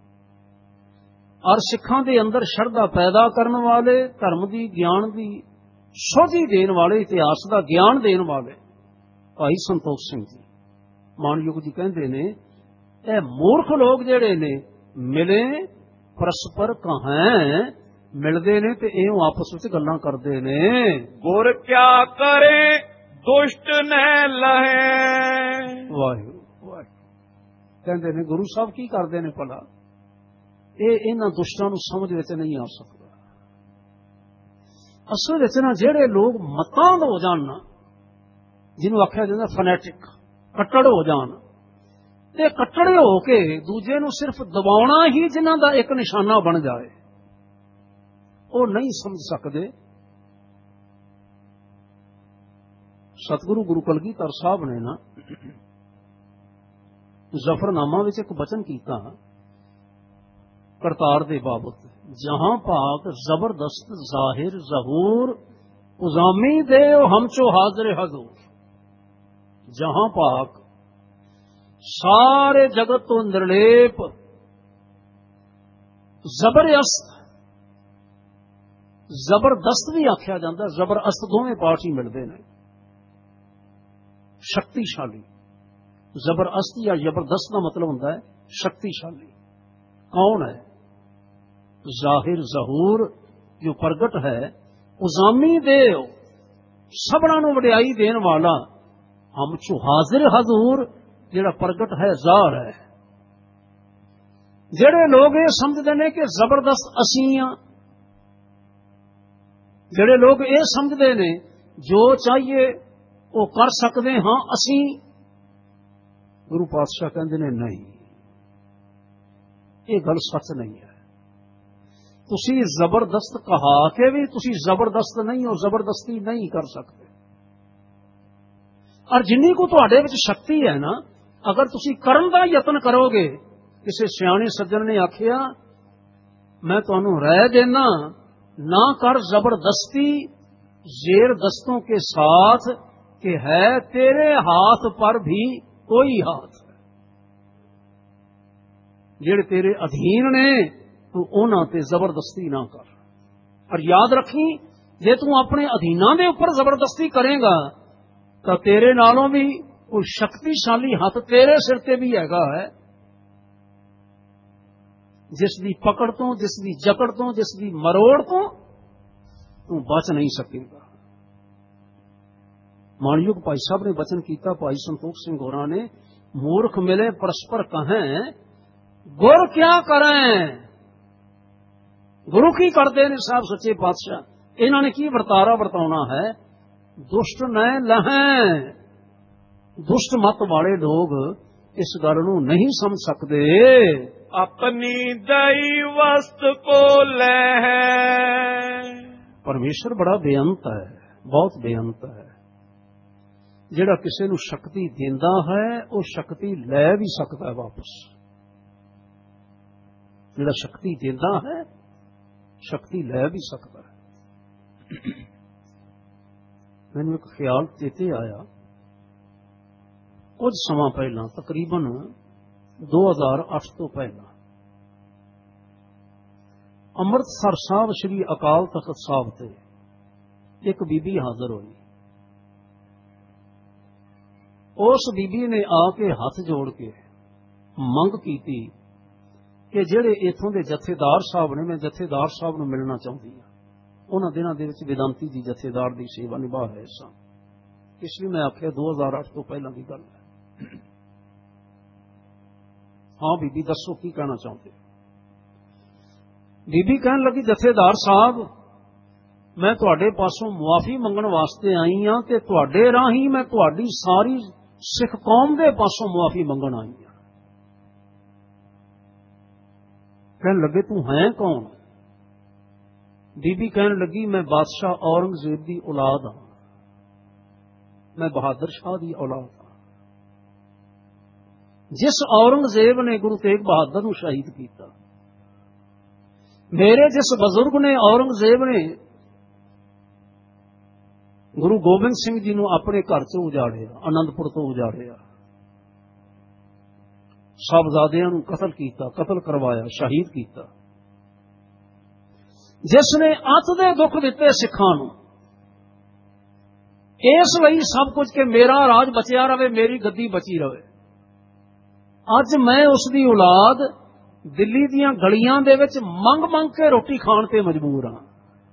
ਔਰ ਸਿੱਖਾਂ ਦੇ ਅੰਦਰ ਸ਼ਰਧਾ ਪੈਦਾ ਕਰਨ ਵਾਲੇ, ਧਰਮ ਦੀ ਗਿਆਨ ਦੀ ਸੋਝੀ ਦੇਣ ਵਾਲੇ, ਇਤਿਹਾਸ ਦਾ ਗਿਆਨ ਦੇਣ ਵਾਲੇ ਭਾਈ ਸੰਤੋਖ ਸਿੰਘ ਜੀ ਮਾਣਯੋਗ ਜੀ ਕਹਿੰਦੇ ਨੇ ਇਹ ਮੂਰਖ ਲੋਕ ਜਿਹੜੇ ਨੇ ਮਿਲੇ ਪਰਸਪਰ ਕਹੈ, ਮਿਲਦੇ ਨੇ ਤੇ ਇਹ ਆਪਸ ਵਿੱਚ ਗੱਲਾਂ ਕਰਦੇ ਨੇ। ਗੁਰ ਕਿਆ ਕਰੇ ਦੁਸ਼ਟ ਨਹਿ ਲਹੈ। ਵਾਹਿਗੁਰੂ ਵਾਹਿਗੁਰੂ। ਕਹਿੰਦੇ ਨੇ ਗੁਰੂ ਸਾਹਿਬ ਕੀ ਕਰਦੇ ਨੇ ਭਲਾ, ਇਹ ਇਹਨਾਂ ਦੁਸ਼ਟਾਂ ਨੂੰ ਸਮਝ ਵਿੱਚ ਨਹੀਂ ਆ ਸਕਦਾ। ਅਸਲ ਵਿੱਚ ਨਾ ਜਿਹੜੇ ਲੋਕ ਮਤਾਂ ਹੋ ਜਾਣ ਨਾ, ਜਿਹਨੂੰ ਆਖਿਆ ਜਾਂਦਾ ਫਨੈਟਿਕ, ਕੱਟੜ ਹੋ ਜਾਣ ਤੇ ਕੱਟੜੇ ਹੋ ਕੇ ਦੂਜੇ ਨੂੰ ਸਿਰਫ ਦਬਾਉਣਾ ਹੀ ਜਿਨ੍ਹਾਂ ਦਾ ਇੱਕ ਨਿਸ਼ਾਨਾ ਬਣ ਜਾਏ, ਉਹ ਨਹੀਂ ਸਮਝ ਸਕਦੇ। ਸਤਿਗੁਰੂ ਗੁਰੂ ਕਲਗੀਧਰ ਸਾਹਿਬ ਨੇ ਨਾ ਜ਼ਫਰਨਾਮਾ ਵਿੱਚ ਇੱਕ ਬਚਨ ਕੀਤਾ ਕਰਤਾਰ ਦੇ ਬਾਬਤ, ਜਹਾਂ ਪਾਕ ਜ਼ਬਰਦਸਤ ਜ਼ਾਹਿਰ ਜ਼ਹੂਰ ਉਜ਼ਾਮੀ ਦੇ ਹਮ ਚੋ ਹਾਜ਼ਰ ਹਜ਼ੂਰ। ਜਹਾਂ ਪਾਕ ਸਾਰੇ ਜਗਤ ਤੋਂ ਨਿਰਲੇਪ, ਜ਼ਬਰਦਸਤ, ਜ਼ਬਰਦਸਤ ਵੀ ਆਖਿਆ ਜਾਂਦਾ, ਜ਼ਬਰਦਸਤ ਦੋਵੇਂ ਪਾਠ ਹੀ ਮਿਲਦੇ ਨੇ। ਸ਼ਕਤੀਸ਼ਾਲੀ, ਜ਼ਬਰਦਸਤ ਜਾਂ ਜ਼ਬਰਦਸਤ ਦਾ ਮਤਲਬ ਹੁੰਦਾ ਹੈ ਸ਼ਕਤੀਸ਼ਾਲੀ। ਕੌਣ ਹੈ? ਜ਼ਾਹਿਰ ਜ਼ਹੂਰ ਜੋ ਪ੍ਰਗਟ ਹੈ, ਉਜ਼ਾਮੀ ਦੇਵ ਸਭਨਾਂ ਨੂੰ ਵਡਿਆਈ ਦੇਣ ਵਾਲਾ, ਹਮ ਚੋ ਹਾਜ਼ਰ ਹਜ਼ੂਰ ਜਿਹੜਾ ਪ੍ਰਗਟ ਹੈ ਜ਼ਾਹਰ ਹੈ। ਜਿਹੜੇ ਲੋਕ ਇਹ ਸਮਝਦੇ ਨੇ ਕਿ ਜ਼ਬਰਦਸਤ ਅਸੀਂ ਹਾਂ, ਜਿਹੜੇ ਲੋਕ ਇਹ ਸਮਝਦੇ ਨੇ ਜੋ ਚਾਹੀਏ ਉਹ ਕਰ ਸਕਦੇ ਹਾਂ ਅਸੀਂ, ਗੁਰੂ ਪਾਤਸ਼ਾਹ ਕਹਿੰਦੇ ਨੇ ਨਹੀਂ, ਇਹ ਗੱਲ ਸੱਚ ਨਹੀਂ ਹੈ। ਤੁਸੀਂ ਜ਼ਬਰਦਸਤ ਕਹਾ ਕੇ ਵੀ ਤੁਸੀਂ ਜ਼ਬਰਦਸਤ ਨਹੀਂ ਹੋ, ਜ਼ਬਰਦਸਤੀ ਨਹੀਂ ਕਰ ਸਕਦੇ। ਔਰ ਜਿੰਨੀ ਕੋ ਤੁਹਾਡੇ ਵਿੱਚ ਸ਼ਕਤੀ ਹੈ ਨਾ, ਅਗਰ ਤੁਸੀਂ ਕਰਨ ਦਾ ਯਤਨ ਕਰੋਗੇ, ਕਿਸੇ ਸਿਆਣੇ ਸੱਜਣ ਨੇ ਆਖਿਆ ਮੈਂ ਤੁਹਾਨੂੰ ਰਾਏ ਦੇਣਾ, ਨਾ ਕਰ ਜ਼ਬਰਦਸਤੀ ਜ਼ੇਰ ਦस्तों के साथ कि है तेरे हाथ पर भी कोई हाथ। ਜਿਹੜੇ ਤੇਰੇ ਅਧੀਨ ਨੇ ਤੂੰ ਉਹਨਾਂ ਤੇ ਜ਼ਬਰਦਸਤੀ ਨਾ ਕਰ। ਔਰ ਯਾਦ ਰੱਖੀ, ਜੇ ਤੂੰ ਆਪਣੇ ਅਧੀਨਾਂ ਦੇ ਉੱਪਰ ਜ਼ਬਰਦਸਤੀ ਕਰੇਗਾ ਤਾਂ ਤੇਰੇ ਨਾਲੋਂ ਵੀ ਕੋਈ ਸ਼ਕਤੀਸ਼ਾਲੀ ਹੱਥ ਤੇਰੇ ਸਿਰ ਤੇ ਵੀ ਹੈਗਾ ਹੈ, ਜਿਸ ਦੀ ਪਕੜ ਤੋਂ, ਜਿਸ ਦੀ ਜਕੜ ਤੋਂ, ਜਿਸ ਦੀ ਮਰੋੜ ਤੋਂ ਤੂੰ ਬਚ ਨਹੀਂ ਸਕੇਗਾ। ਮਾਣਯੋਗ ਭਾਈ ਸਾਹਿਬ ਨੇ ਬਚਨ ਕੀਤਾ, ਭਾਈ ਸੰਤੋਖ ਸਿੰਘ ਹੋਰਾਂ ਨੇ, ਮੂਰਖ ਮਿਲੇ ਪਰਸਪਰ ਕहें ਗੁਰ ਕਿਆ ਕरें। ਗੁਰੂ ਕੀ ਕਰਦੇ ਨੇ ਸਾਹਿਬ ਸੱਚੇ ਪਾਤਸ਼ਾਹ, ਇਹਨਾਂ ਨੇ ਕੀ ਵਰਤਾਰਾ ਵਰਤਾਉਣਾ ਹੈ। ਦੁਸ਼ਟ ਨੈ ਲਹੈਂ, ਦੁਸ਼ਟ ਮਤ ਵਾਲੇ ਲੋਕ ਇਸ ਗੱਲ ਨੂੰ ਨਹੀਂ ਸਮਝ ਸਕਦੇ। ਆਪਣੀ ਦਈ ਵਸਤ ਕੋ ਲੈ। ਪਰਮੇਸ਼ਰ ਬੜਾ ਬੇਅੰਤ ਹੈ, ਬਹੁਤ ਬੇਅੰਤ ਹੈ। ਜਿਹੜਾ ਕਿਸੇ ਨੂੰ ਸ਼ਕਤੀ ਦਿੰਦਾ ਹੈ ਉਹ ਸ਼ਕਤੀ ਲੈ ਵੀ ਸਕਦਾ ਹੈ ਵਾਪਸ। ਜਿਹੜਾ ਸ਼ਕਤੀ ਦਿੰਦਾ ਹੈ ਸ਼ਕਤੀ ਲੈ ਵੀ ਸਕਦਾ ਹੈ। ਮੈਨੂੰ ਇੱਕ ਖਿਆਲ ਚੇਤੇ ਆਇਆ, ਕੁਝ ਸਮਾਂ ਪਹਿਲਾਂ, ਤਕਰੀਬਨ ਦੋ ਹਜ਼ਾਰ ਅੱਠ ਤੋਂ ਪਹਿਲਾਂ, ਅੰਮ੍ਰਿਤਸਰ ਸਾਹਿਬ ਸ੍ਰੀ ਅਕਾਲ ਤਖਤ ਸਾਹਿਬ ਤੇ ਇੱਕ ਬੀਬੀ ਹਾਜ਼ਰ ਹੋਈ। ਉਸ ਬੀਬੀ ਨੇ ਆ ਕੇ ਹੱਥ ਜੋੜ ਕੇ ਮੰਗ ਕੀਤੀ ਕਿ ਜਿਹੜੇ ਇੱਥੋਂ ਦੇ ਜਥੇਦਾਰ ਸਾਹਿਬ ਨੇ, ਮੈਂ ਜਥੇਦਾਰ ਸਾਹਿਬ ਨੂੰ ਮਿਲਣਾ ਚਾਹੁੰਦੀ ਹਾਂ। ਉਹਨਾਂ ਦਿਨਾਂ ਦੇ ਵਿੱਚ ਵਿਦਾਂਤੀ ਜੀ ਜਥੇਦਾਰ ਦੀ ਸੇਵਾ ਨਿਭਾ ਰਹੇ ਸਨ। ਇਸ ਲਈ ਮੈਂ ਆਖਿਆ ਦੋ ਹਜ਼ਾਰ ਅੱਠ ਤੋਂ ਪਹਿਲਾਂ ਦੀ ਗੱਲ ਹੈ। ਹਾਂ ਬੀਬੀ, ਦੱਸੋ ਕੀ ਕਹਿਣਾ ਚਾਹੁੰਦੇ। ਬੀਬੀ ਕਹਿਣ ਲੱਗੀ, ਜਥੇਦਾਰ ਸਾਹਿਬ, ਮੈਂ ਤੁਹਾਡੇ ਪਾਸੋਂ ਮੁਆਫੀ ਮੰਗਣ ਵਾਸਤੇ ਆਈ ਹਾਂ ਤੇ ਤੁਹਾਡੇ ਰਾਹੀਂ ਮੈਂ ਤੁਹਾਡੀ ਸਾਰੀ ਸਿੱਖ ਕੌਮ ਦੇ ਪਾਸੋਂ ਮੁਆਫੀ ਮੰਗਣ ਆਈ ਹਾਂ। ਕਹਿਣ ਲੱਗੇ, ਤੂੰ ਹੈ ਕੌਣ? ਬੀਬੀ ਕਹਿਣ ਲੱਗੀ, ਮੈਂ ਬਾਦਸ਼ਾਹ ਔਰੰਗਜ਼ੇਬ ਦੀ ਔਲਾਦ ਹਾਂ, ਮੈਂ ਬਹਾਦਰ ਸ਼ਾਹ ਦੀ ਔਲਾਦ ਹਾਂ। ਜਿਸ ਔਰੰਗਜ਼ੇਬ ਨੇ ਗੁਰੂ ਤੇਗ ਬਹਾਦਰ ਨੂੰ ਸ਼ਹੀਦ ਕੀਤਾ, ਮੇਰੇ ਜਿਸ ਬਜ਼ੁਰਗ ਨੇ, ਔਰੰਗਜ਼ੇਬ ਨੇ ਗੁਰੂ ਗੋਬਿੰਦ ਸਿੰਘ ਜੀ ਨੂੰ ਆਪਣੇ ਘਰ ਤੋਂ ਉਜਾੜਿਆ, ਆਨੰਦਪੁਰ ਤੋਂ ਉਜਾੜਿਆ, ਸਾਹਿਬਜ਼ਾਦਿਆਂ ਨੂੰ ਕਤਲ ਕੀਤਾ, ਕਤਲ ਕਰਵਾਇਆ, ਸ਼ਹੀਦ ਕੀਤਾ, ਜਿਸ ਨੇ ਅੱਤ ਦੇ ਦੁੱਖ ਦਿੱਤੇ ਸਿੱਖਾਂ ਨੂੰ, ਇਸ ਲਈ ਸਭ ਕੁਝ ਕਿ ਮੇਰਾ ਰਾਜ ਬਚਿਆ ਰਵੇ, ਮੇਰੀ ਗੱਦੀ ਬਚੀ ਰਵੇ। ਅੱਜ ਮੈਂ ਉਸ ਦੀ ਔਲਾਦ ਦਿੱਲੀ ਦੀਆਂ ਗਲੀਆਂ ਦੇ ਵਿੱਚ ਮੰਗ ਮੰਗ ਕੇ ਰੋਟੀ ਖਾਣ ਤੇ ਮਜਬੂਰ ਹਾਂ,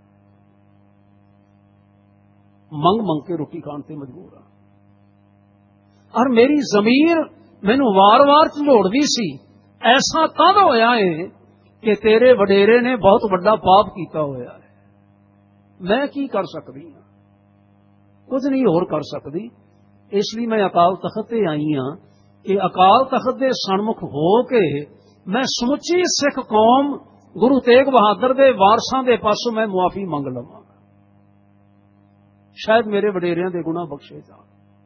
ਮੰਗ ਮੰਗ ਕੇ ਰੋਟੀ ਖਾਣ ਤੇ ਮਜਬੂਰ ਹਾਂ। ਔਰ ਮੇਰੀ ਜ਼ਮੀਰ ਮੈਨੂੰ ਵਾਰ-ਵਾਰ ਝੰਡੋੜਦੀ ਸੀ, ਐਸਾ ਕਦ ਹੋਇਆ ਹੈ ਕਿ ਤੇਰੇ ਵਡੇਰੇ ਨੇ ਬਹੁਤ ਵੱਡਾ ਪਾਪ ਕੀਤਾ ਹੋਇਆ ਹੈ। ਮੈਂ ਕੀ ਕਰ ਸਕਦੀ ਹਾਂ? ਕੁਝ ਨਹੀਂ ਹੋਰ ਕਰ ਸਕਦੀ। ਇਸ ਲਈ ਮੈਂ ਅਕਾਲ ਤਖਤ ਤੇ ਆਈ ਹਾਂ ਕਿ ਅਕਾਲ ਤਖਤ ਦੇ ਸਨਮੁਖ ਹੋ ਕੇ ਮੈਂ ਸਮੁੱਚੀ ਸਿੱਖ ਕੌਮ, ਗੁਰੂ ਤੇਗ ਬਹਾਦਰ ਦੇ ਵਾਰਸਾਂ ਦੇ ਪਾਸੋਂ ਮੈਂ ਮੁਆਫੀ ਮੰਗ ਲਵਾਂ। ਸ਼ਾਇਦ ਮੇਰੇ ਵਡੇਰਿਆਂ ਦੇ ਗੁਨਾਹ ਬਖਸ਼ੇ ਜਾਣ।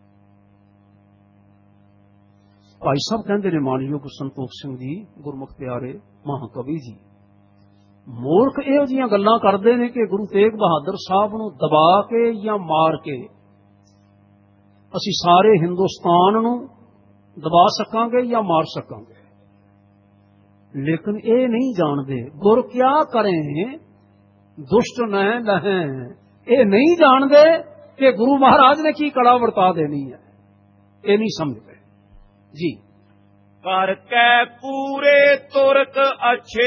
ਭਾਈ ਸਾਹਿਬ ਕਹਿੰਦੇ ਨੇ, ਮਾਨਯੋਗ ਸੰਤੋਖ ਸਿੰਘ ਜੀ, ਗੁਰਮੁਖ ਪਿਆਰੇ ਮਹਾਕਵੀ ਜੀ, ਮੂਰਖ ਇਹੋ ਜਿਹੀਆਂ ਗੱਲਾਂ ਕਰਦੇ ਨੇ ਕਿ ਗੁਰੂ ਤੇਗ ਬਹਾਦਰ ਸਾਹਿਬ ਨੂੰ ਦਬਾ ਕੇ ਜਾਂ ਮਾਰ ਕੇ ਅਸੀਂ ਸਾਰੇ ਹਿੰਦੁਸਤਾਨ ਨੂੰ ਦਬਾ ਸਕਾਂਗੇ ਜਾਂ ਮਾਰ ਸਕਾਂਗੇ। ਲੇਕਿਨ ਇਹ ਨਹੀਂ ਜਾਣਦੇ, ਗੁਰ ਕਿਆ ਕਰੇ ਦੁਸ਼ਟ ਨਹਿ ਲਹੈ। ਇਹ ਨਹੀਂ ਜਾਣਦੇ ਕਿ ਗੁਰੂ ਮਹਾਰਾਜ ਨੇ ਕੀ ਕਲਾ ਵਰਤਾ ਦੇਣੀ ਹੈ, ਇਹ ਨਹੀਂ ਸਮਝਦੇ ਜੀ। ਕਰ ਕੈ ਪੂਰੇ ਤੁਰਕ ਅੱਛੇ,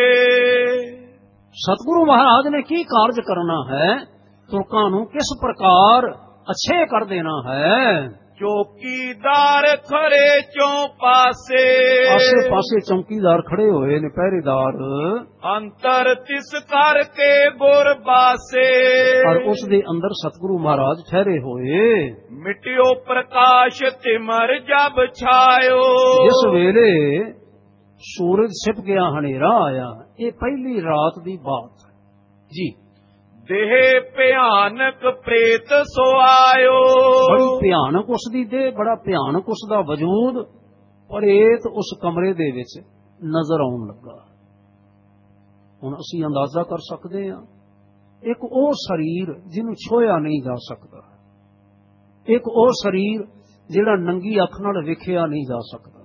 ਸਤਿਗੁਰੂ ਮਹਾਰਾਜ ਨੇ ਕੀ ਕਾਰਜ ਕਰਨਾ ਹੈ, ਤੁਰਕਾਂ ਨੂੰ ਕਿਸ ਪ੍ਰਕਾਰ ਅੱਛੇ ਕਰ ਦੇਣਾ ਹੈ। ਚੌਕੀਦਾਰ ਖੜੇ ਚੋਂ ਪਾਸੇ, ਆਸੇ ਪਾਸੇ ਚੌਕੀਦਾਰ ਖੜੇ ਹੋਏ ਨੇ, ਪਹਿਰੇਦਾਰ। ਅੰਤਰ ਤਿਸ ਕਰਕੇ ਗੁਰ ਬਾਸੇ, ਔਰ ਉਸ ਦੇ ਅੰਦਰ ਸਤਿਗੁਰੂ ਮਹਾਰਾਜ ਠਹਿਰੇ ਹੋਏ। ਮਿਟਿਓ ਪ੍ਰਕਾਸ਼ ਤਿਮਰ ਜਬ ਛਾਇਓ, ਜਿਸ ਵੇਲੇ ਸੂਰਜ ਛਿਪ ਗਿਆ, ਹਨੇਰਾ ਆਇਆ। ਇਹ ਪਹਿਲੀ ਰਾਤ ਦੀ ਬਾਤ ਹੈ ਜੀ। ਦੇਹ ਭਿਆਨਕ ਪ੍ਰੇਤ ਸੋ ਆਇਓ, ਬੜੀ ਭਿਆਨਕ ਉਸ ਦੀ ਦੇਹ, ਬੜਾ ਭਿਆਨਕ ਉਸ ਦਾ ਵਜੂਦ। ਪ੍ਰੇਤ ਉਸ ਕਮਰੇ ਦੇ ਵਿੱਚ ਨਜ਼ਰ ਆਉਣ ਲੱਗਾ। ਹੁਣ ਅਸੀਂ ਅੰਦਾਜ਼ਾ ਕਰ ਸਕਦੇ ਹਾਂ, ਇੱਕ ਉਹ ਸਰੀਰ ਜਿਹਨੂੰ ਛੋਇਆ ਨਹੀਂ ਜਾ ਸਕਦਾ, ਇੱਕ ਉਹ ਸਰੀਰ ਜਿਹੜਾ ਨੰਗੀ ਅੱਖ ਨਾਲ ਵੇਖਿਆ ਨਹੀਂ ਜਾ ਸਕਦਾ।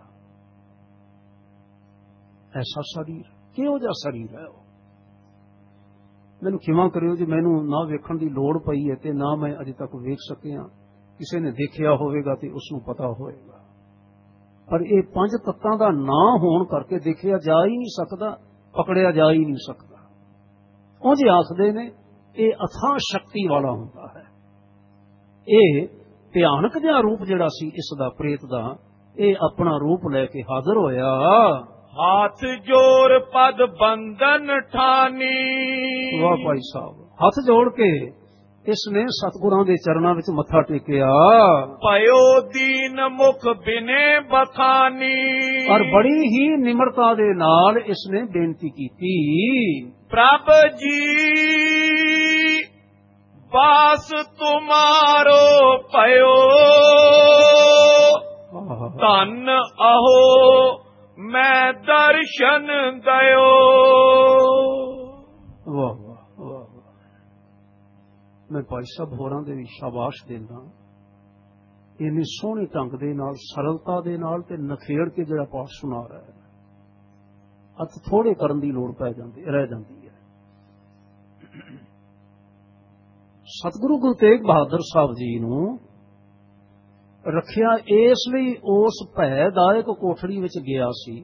ਐਸਾ ਸਰੀਰ, ਕਿਹੋ ਜਿਹਾ ਸਰੀਰ ਹੈ ਉਹ? ਮੈਨੂੰ ਖਿਮਾ ਕਰਿਓ ਜੀ, ਮੈਨੂੰ ਨਾ ਵੇਖਣ ਦੀ ਲੋੜ ਪਈ ਹੈ ਤੇ ਨਾ ਮੈਂ ਅਜੇ ਤੱਕ ਵੇਖ ਸਕਿਆ। ਕਿਸੇ ਨੇ ਦੇਖਿਆ ਹੋਵੇਗਾ ਤੇ ਉਸ ਨੂੰ ਪਤਾ ਹੋਵੇਗਾ। ਪਰ ਇਹ ਪੰਜ ਤੱਤਾਂ ਦਾ ਨਾਂ ਹੋਣ ਕਰਕੇ ਦੇਖਿਆ ਜਾ ਹੀ ਨਹੀਂ ਸਕਦਾ, ਪਕੜਿਆ ਜਾ ਹੀ ਨਹੀਂ ਸਕਦਾ। ਉਂਝ ਆਖਦੇ ਨੇ ਇਹ ਅਥਾਹ ਸ਼ਕਤੀ ਵਾਲਾ ਹੁੰਦਾ ਹੈ। ਇਹ ਭਿਆਨਕ ਜਿਹਾ ਰੂਪ ਜਿਹੜਾ ਸੀ ਇਸ ਦਾ, ਪ੍ਰੇਤ ਦਾ, ਇਹ ਆਪਣਾ ਰੂਪ ਲੈ ਕੇ ਹਾਜ਼ਰ ਹੋਇਆ। ਹੱਥ ਜੋੜ ਪਦ ਬੰਧਨ ਠਾਨੀ, ਵਾਹ ਭਾਈ ਸਾਹਿਬ, ਹੱਥ ਜੋੜ ਕੇ ਇਸ ਨੇ ਸਤਿਗੁਰਾਂ ਦੇ ਚਰਨਾਂ ਵਿੱਚ ਮੱਥਾ ਟੇਕਿਆ। ਭਇਓ ਦੀਨ ਮੁਖ ਬਿਨੇ ਬਖਾਨੀ, ਔਰ ਬੜੀ ਹੀ ਨਿਮਰਤਾ ਦੇ ਨਾਲ ਇਸ ਨੇ ਬੇਨਤੀ ਕੀਤੀ, ਪ੍ਰਭ ਜੀ ਬਾਸ ਤੁਮਾਰੋ ਭਇਓ, ਧਨ ਅਹੋ ਮੈਂ ਦਰਸ਼ਨ ਦਇਓ। ਵਾਹ ਵਾਹ ਵਾਹ। ਮੈਂ ਭਾਈ ਸਾਹਿਬ ਹੋਰਾਂ ਦੇ ਵੀ ਸ਼ਾਬਾਸ਼ ਦਿੰਦਾ ਇੰਨੀ ਸੋਹਣੇ ਢੰਗ ਦੇ ਨਾਲ, ਸਰਲਤਾ ਦੇ ਨਾਲ ਤੇ ਨਖੇੜ ਕੇ ਜਿਹੜਾ ਪਾਠ ਸੁਣਾ ਰਿਹਾ ਹੈ, ਹੱਥ ਥੋੜੇ ਕਰਨ ਦੀ ਲੋੜ ਪੈ ਜਾਂਦੀ ਰਹਿ ਜਾਂਦੀ ਹੈ। ਸਤਿਗੁਰੂ ਗੁਰੂ ਤੇਗ ਬਹਾਦਰ ਸਾਹਿਬ ਜੀ ਨੂੰ ਰੱਖਿਆ ਇਸ ਲਈ ਉਸ ਭੈਦਾਇਕ ਕੋਠੜੀ ਵਿੱਚ ਗਿਆ ਸੀ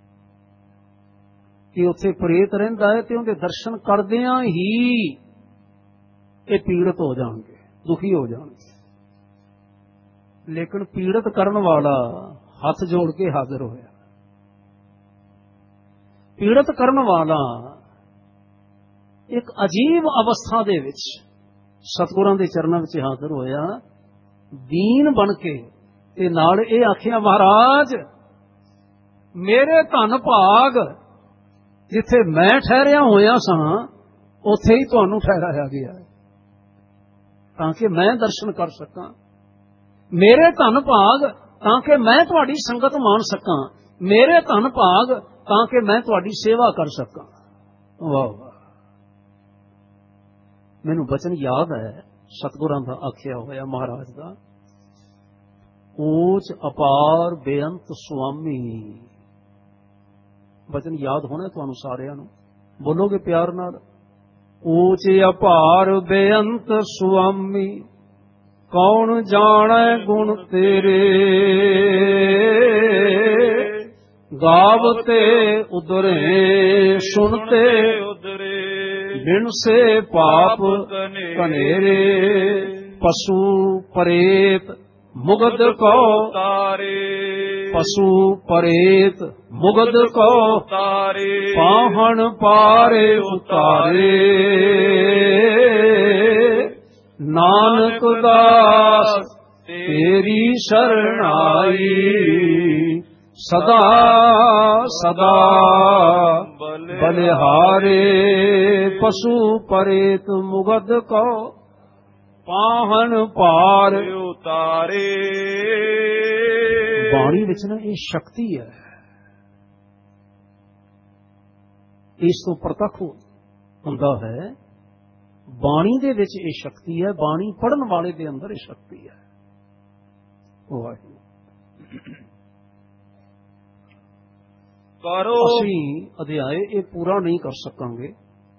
ਕਿ ਉੱਥੇ ਪ੍ਰੇਤ ਰਹਿੰਦਾ ਹੈ ਤੇ ਉਹਦੇ ਦਰਸ਼ਨ ਕਰਦਿਆਂ ਹੀ ਇਹ ਪੀੜਤ ਹੋ ਜਾਣਗੇ, ਦੁਖੀ ਹੋ ਜਾਣਗੇ। ਲੇਕਿਨ ਪੀੜਤ ਕਰਨ ਵਾਲਾ ਹੱਥ ਜੋੜ ਕੇ ਹਾਜ਼ਰ ਹੋਇਆ। ਪੀੜਤ ਕਰਨ ਵਾਲਾ ਇੱਕ ਅਜੀਬ ਅਵਸਥਾ ਦੇ ਵਿੱਚ ਸਤਿਗੁਰਾਂ ਦੇ ਚਰਨਾਂ ਵਿੱਚ ਹਾਜ਼ਰ ਹੋਇਆ, ਦੀਨ ਬਣ ਕੇ, ਤੇ ਨਾਲ ਇਹ ਆਖਿਆ, ਮਹਾਰਾਜ ਮੇਰੇ ਧਨ ਭਾਗ ਜਿੱਥੇ ਮੈਂ ਠਹਿਰਿਆ ਹੋਇਆ ਸਾਂ ਉੱਥੇ ਹੀ ਤੁਹਾਨੂੰ ਠਹਿਰਾਇਆ ਗਿਆ ਹੈ ਤਾਂ ਕਿ ਮੈਂ ਦਰਸ਼ਨ ਕਰ ਸਕਾਂ। ਮੇਰੇ ਧਨ ਭਾਗ ਤਾਂ ਕਿ ਮੈਂ ਤੁਹਾਡੀ ਸੰਗਤ ਮਾਣ ਸਕਾਂ। ਮੇਰੇ ਧਨ ਭਾਗ ਤਾਂ ਕਿ ਮੈਂ ਤੁਹਾਡੀ ਸੇਵਾ ਕਰ ਸਕਾਂ। ਵਾਹ ਵਾਹ। ਮੈਨੂੰ ਬਚਨ ਯਾਦ ਹੈ ਸਤਿਗੁਰਾਂ ਦਾ ਆਖਿਆ ਹੋਇਆ ਮਹਾਰਾਜ ਦਾ, ਊਚ ਅਪਾਰ ਬੇਅੰਤ ਸੁਆਮੀ। ਬਚਨ ਯਾਦ ਹੋਣਾ ਤੁਹਾਨੂੰ ਸਾਰਿਆਂ ਨੂੰ, ਬੋਲੋਗੇ ਪਿਆਰ ਨਾਲ। ਊਚ ਅਪਾਰ ਬੇਅੰਤ ਸੁਆਮੀ, ਕੌਣ ਜਾਣੈ ਗੁਣ ਤੇਰੇ। ਗਾਵਤੇ ਉਦਰੇ ਸੁਣਤੇ ਉਦਰੇ, ਬਿਨ ਸੇ ਪਾਪ ਕਨੇਰੇ। ਪਸ਼ੂ ਪਰੇਤ ਮੁਗਧ ਕੋ ਤਾਰੇ, ਪਸ਼ੂ ਪਰੇਤ ਮੁਗਧ ਕੋ ਤਾਰੇ। ਪਾਹਣ ਪਾਰੇ ਉਤਾਰੇ, ਨਾਨਕ ਦਾਸ ਤੇਰੀ ਸ਼ਰਣਾਈ। ਸਦਾ ਸਦਾ ਬਲਿਹਾਰੇ, ਪਸ਼ੂ ਪਰੇਤ ਮੁਗਧ ਕੋ ਪਾਹਣ ਪਾਰ ਉਤਾਰੇ। ਬਾਣੀ ਵਿੱਚ ਨਾ ਇਹ ਸ਼ਕਤੀ ਹੈ, ਇਸ ਤੋਂ ਪ੍ਰਤੱਖ ਹੁੰਦਾ ਹੈ। ਬਾਣੀ ਦੇ ਵਿੱਚ ਇਹ ਸ਼ਕਤੀ ਹੈ, ਬਾਣੀ ਪੜ੍ਹਨ ਵਾਲੇ ਦੇ ਅੰਦਰ ਇਹ ਸ਼ਕਤੀ ਹੈ। ਵਾਹਿਗੁਰੂ। ਕਰੋ ਅਸੀਂ ਅਧਿਆਏ ਇਹ ਪੂਰਾ ਨਹੀਂ ਕਰ ਸਕਾਂਗੇ।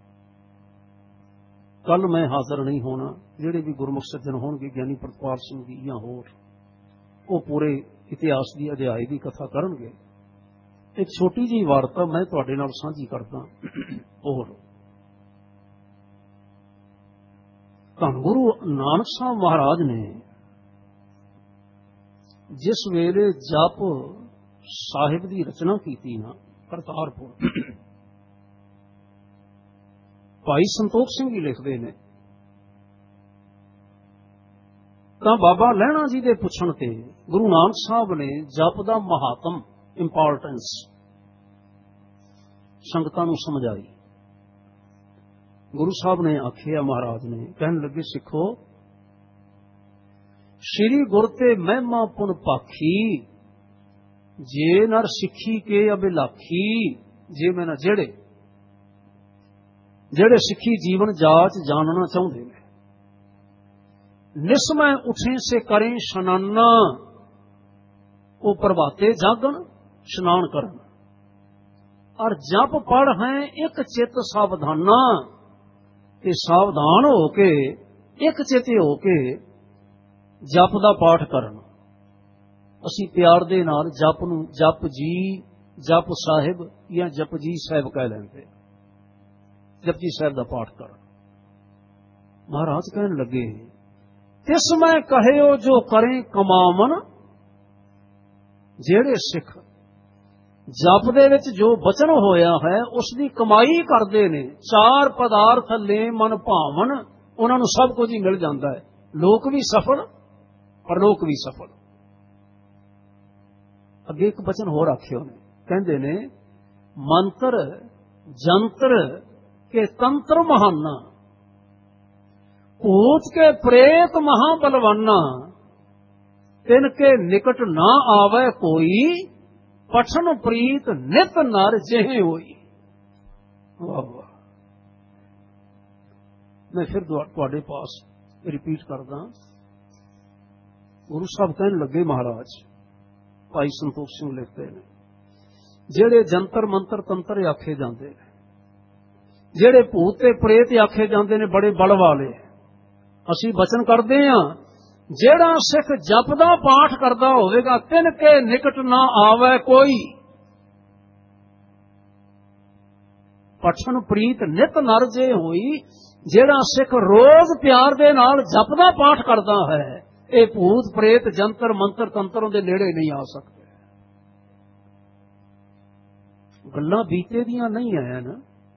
ਕੱਲ ਮੈਂ ਹਾਜ਼ਰ ਨਹੀਂ ਹੋਣਾ। ਜਿਹੜੇ ਵੀ ਗੁਰਮੁਖ ਸੱਜਣ ਹੋਣਗੇ, ਗਿਆਨੀ ਪ੍ਰਤਪਾਲ ਸਿੰਘ ਜੀ ਜਾਂ ਹੋਰ, ਉਹ ਪੂਰੇ ਇਤਿਹਾਸ ਦੀ ਅਧਿਆਏ ਦੀ ਕਥਾ ਕਰਨਗੇ। ਇੱਕ ਛੋਟੀ ਜਿਹੀ ਵਾਰਤਾ ਮੈਂ ਤੁਹਾਡੇ ਨਾਲ ਸਾਂਝੀ ਕਰਦਾ। ਹੋਰ ਧੰਨ ਗੁਰੂ ਨਾਨਕ ਸਾਹਿਬ ਮਹਾਰਾਜ ਨੇ ਜਿਸ ਵੇਲੇ ਜਪ ਸਾਹਿਬ ਦੀ ਰਚਨਾ ਕੀਤੀ ਨਾ ਕਰਤਾਰਪੁਰ, ਭਾਈ ਸੰਤੋਖ ਸਿੰਘ ਜੀ ਲਿਖਦੇ ਨੇ, ਤਾਂ ਬਾਬਾ ਲਹਿਣਾ ਜੀ ਦੇ ਪੁੱਛਣ ਤੇ ਗੁਰੂ ਨਾਨਕ ਸਾਹਿਬ ਨੇ ਜਪ ਦਾ ਮਹਾਤਮ, ਇੰਪੋਰਟੈਂਸ ਸੰਗਤਾਂ ਨੂੰ ਸਮਝਾਈ। ਗੁਰੂ ਸਾਹਿਬ ਨੇ ਆਖਿਆ, ਮਹਾਰਾਜ ਨੇ ਕਹਿਣ ਲੱਗੇ, ਸਿੱਖੋ, ਸ਼੍ਰੀ ਗੁਰ ਤੇ ਮਹਿਮਾ ਪੁਨ ਪਾਖੀ, ਜੇ ਨਰ ਸਿੱਖੀ ਕੇ ਅਬਿਲਾਖੀ। ਜੇ ਮੈਂ ਨਾ ਜਿਹੜੇ ਜਿਹੜੇ ਸਿੱਖੀ ਜੀਵਨ ਜਾਚ ਜਾਣਨਾ ਚਾਹੁੰਦੇ ਨੇ, ਨਿਸਮੈ ਉਠੇ ਸੇ ਕਰੇ ਸ਼ਨਾਨਾ, ਉਹ ਪ੍ਰਭਾਤੇ ਜਾਗਣ ਇਸ਼ਨਾਨ ਕਰਨ। ਔਰ ਜਪ ਪੜ ਹੈ ਇੱਕ ਚਿੱਤ ਸਾਵਧਾਨਾ, ਤੇ ਸਾਵਧਾਨ ਹੋ ਕੇ ਇੱਕ ਚਿੱਤੇ ਹੋ ਕੇ ਜਪ ਦਾ ਪਾਠ ਕਰਨ। ਅਸੀਂ ਪਿਆਰ ਦੇ ਨਾਲ ਜਪ ਨੂੰ ਜਪ ਜੀ, ਜਪ ਸਾਹਿਬ ਜਾਂ ਜਪ ਜੀ ਸਾਹਿਬ ਕਹਿ ਲੈਂਦੇ। ਜਪਜੀ ਸਾਹਿਬ ਦਾ ਪਾਠ ਕਰਨ। ਮਹਾਰਾਜ ਕਹਿਣ ਲੱਗੇ, ਤਿਸ ਮੈਂ ਕਹਿਓ ਜੋ ਕਰੇ ਕਮਾਵਨ। ਜਿਹੜੇ ਸਿੱਖ ਜਪ ਦੇ ਵਿੱਚ ਜੋ ਬਚਨ ਹੋਇਆ ਹੈ ਉਸ ਦੀ ਕਮਾਈ ਕਰਦੇ ਨੇ, ਚਾਰ ਪਦਾਰਥ ਲੈ ਮਨ ਭਾਵਨ, ਉਹਨਾਂ ਨੂੰ ਸਭ ਕੁਝ ਹੀ ਮਿਲ ਜਾਂਦਾ ਹੈ। ਲੋਕ ਵੀ ਸਫਲ, ਪਰਲੋਕ ਵੀ ਸਫਲ। ਅੱਗੇ ਇੱਕ ਬਚਨ ਹੋਰ ਆਖਿਓ ਨੇ, ਕਹਿੰਦੇ ਨੇ, ਮੰਤਰ ਜੰਤਰ ਕੇ ਤੰਤਰ ਮਹਾਨਾ, ਭੂਤ ਕੇ ਪ੍ਰੇਤ ਮਹਾਬਲਵਾਨਾ, ਤਿਨ ਕੇ ਨਿਕਟ ਨਾ ਆਵੇ ਕੋਈ, ਪਠਨ ਪ੍ਰੀਤ ਨਿਤ ਨਰ ਜਿਹੇ ਹੋਈ। ਵਾਹ ਵਾਹ। ਮੈਂ ਫਿਰ ਤੁਹਾਡੇ ਪਾਸ ਰਿਪੀਟ ਕਰਦਾ, गुरु साहब कहने लगे, महाराज भाई संतोख सिंह लिखते हैं, जेड़े जंतर मंत्र तंत्र आखे जाते हैं, जेड़े भूत ते प्रेत आखे जाते ने बड़े बल वाले, असी वचन करते हैं जेड़ा सिख जप दा पाठ करदा होवेगा तिन के निकट ना आवे कोई, पठन प्रीत नित नर जे होई, जेड़ा सिख रोज प्यार दे नाल जप दा पाठ करदा है, ये भूत प्रेत जंतर मंत्र तंत्रों दे नेड़े नहीं आ सकते। गल्लां बीते दियां नहीं है ना,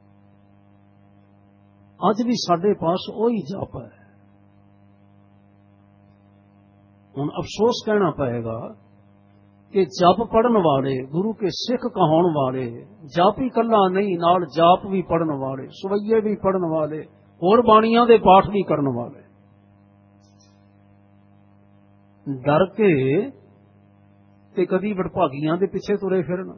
अज भी साडे पास वही जप है। हुण अफसोस कहना पएगा कि जप पढ़न वाले, गुरु के सिख कहाउण वाले, जप ही कला नहीं नाल जाप भी पढ़न वाले, सवैये भी पढ़न वाले, होर बाणियां दे पाठ भी करन वाले, डर के ते कदी वडभागियां दे पिछे तुरे फिरन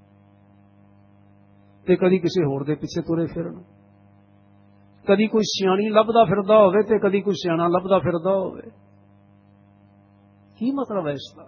ते कदी किसी होर दे पिछे तुरे फिरन, कदी कोई सियाणी लभदा फिरदा होवे ते कदी कोई सियाणा लभदा फिरदा होवे। की मतलब है इसका?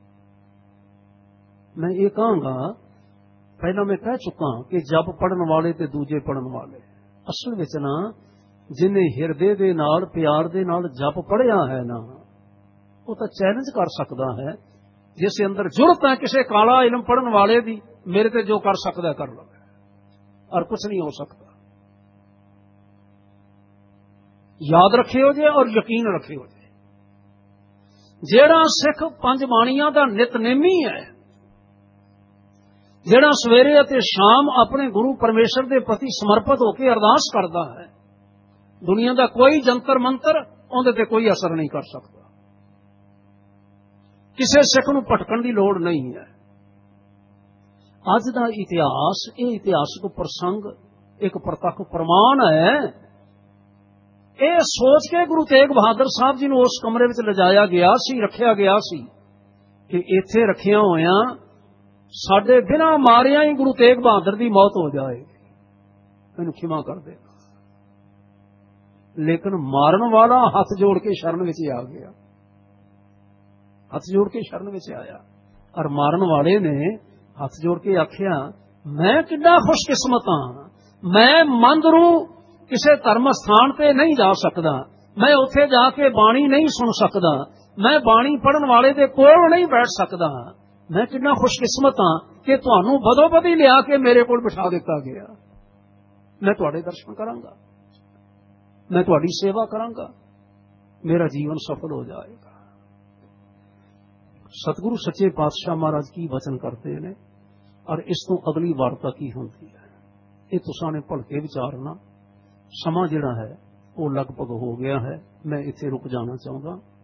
मैं ये कहूंगा, पहला मैं कह चुका कि जप पढ़न वाले ते दूजे पढ़न वाले, असल विच ना जिन्हें हिरदे दे नाल प्यार दे नाल जप पढ़िया है ना, वो तो चैलेंज कर सकता है, जिस अंदर जुरत है किसी काला इलम पढ़न वाले दी, मेरे ते जो कर सकता है कर लो, और कुछ नहीं हो सकता। याद रखियो जे और यकीन रखियो जे, जेड़ा सिख पंज बाणियां दा नितनेमी है, जेड़ा सवेरे अते शाम अपने गुरु परमेश्वर के प्रति समर्पित होकर अरदास करता है, दुनिया का कोई जंतर मंत्र उहदे ते कोई असर नहीं कर सकता। किसी सिख नूं भटकण की लोड़ नहीं है। अज का इतिहास, ये इतिहासक प्रसंग एक प्रतख प्रमाण है। ये सोच के गुरु तेग बहादुर साहब जी उस कमरे में लिजाया गया सी, रखिया गया सी कि इत्थे रखिया होया साडे बिना मारिया ही गुरु तेग बहादुर की मौत हो जाएगी, मैनू क्षमा कर देगा। लेकिन मारन वाला हाथ जोड़ के शरण में आ गया, हाथ जोड़ के शरण में आया, और मारन वाले ने हाथ जोड़ के आखिया, मैं कितना खुशकिस्मत हाँ, मैं मंदरू किसी धर्म स्थान पे नहीं जा सकता, मैं उत्थे जाके बाणी नहीं सुन सकता, मैं बाणी पढ़न वाले दे कोल नहीं बैठ सकता, मैं कितना खुशकिस्मत हाँ कि तुहानू बदो बदी लिया के मेरे कोल बिठा दिता गया। मैं तुहाडे दर्शन करांगा, मैं तुहाडी सेवा करांगा, मेरा जीवन सफल हो जाएगा। सतगुरु सच्चे पातशाह महाराज की वचन करते हैं, और इस तो अगली वार्ता की होती है। ये तुसां ने भलके विचारना। समा जिहड़ा है वो लगभग हो गया है, मैं इत्थे रुक जाना चाहूँगा।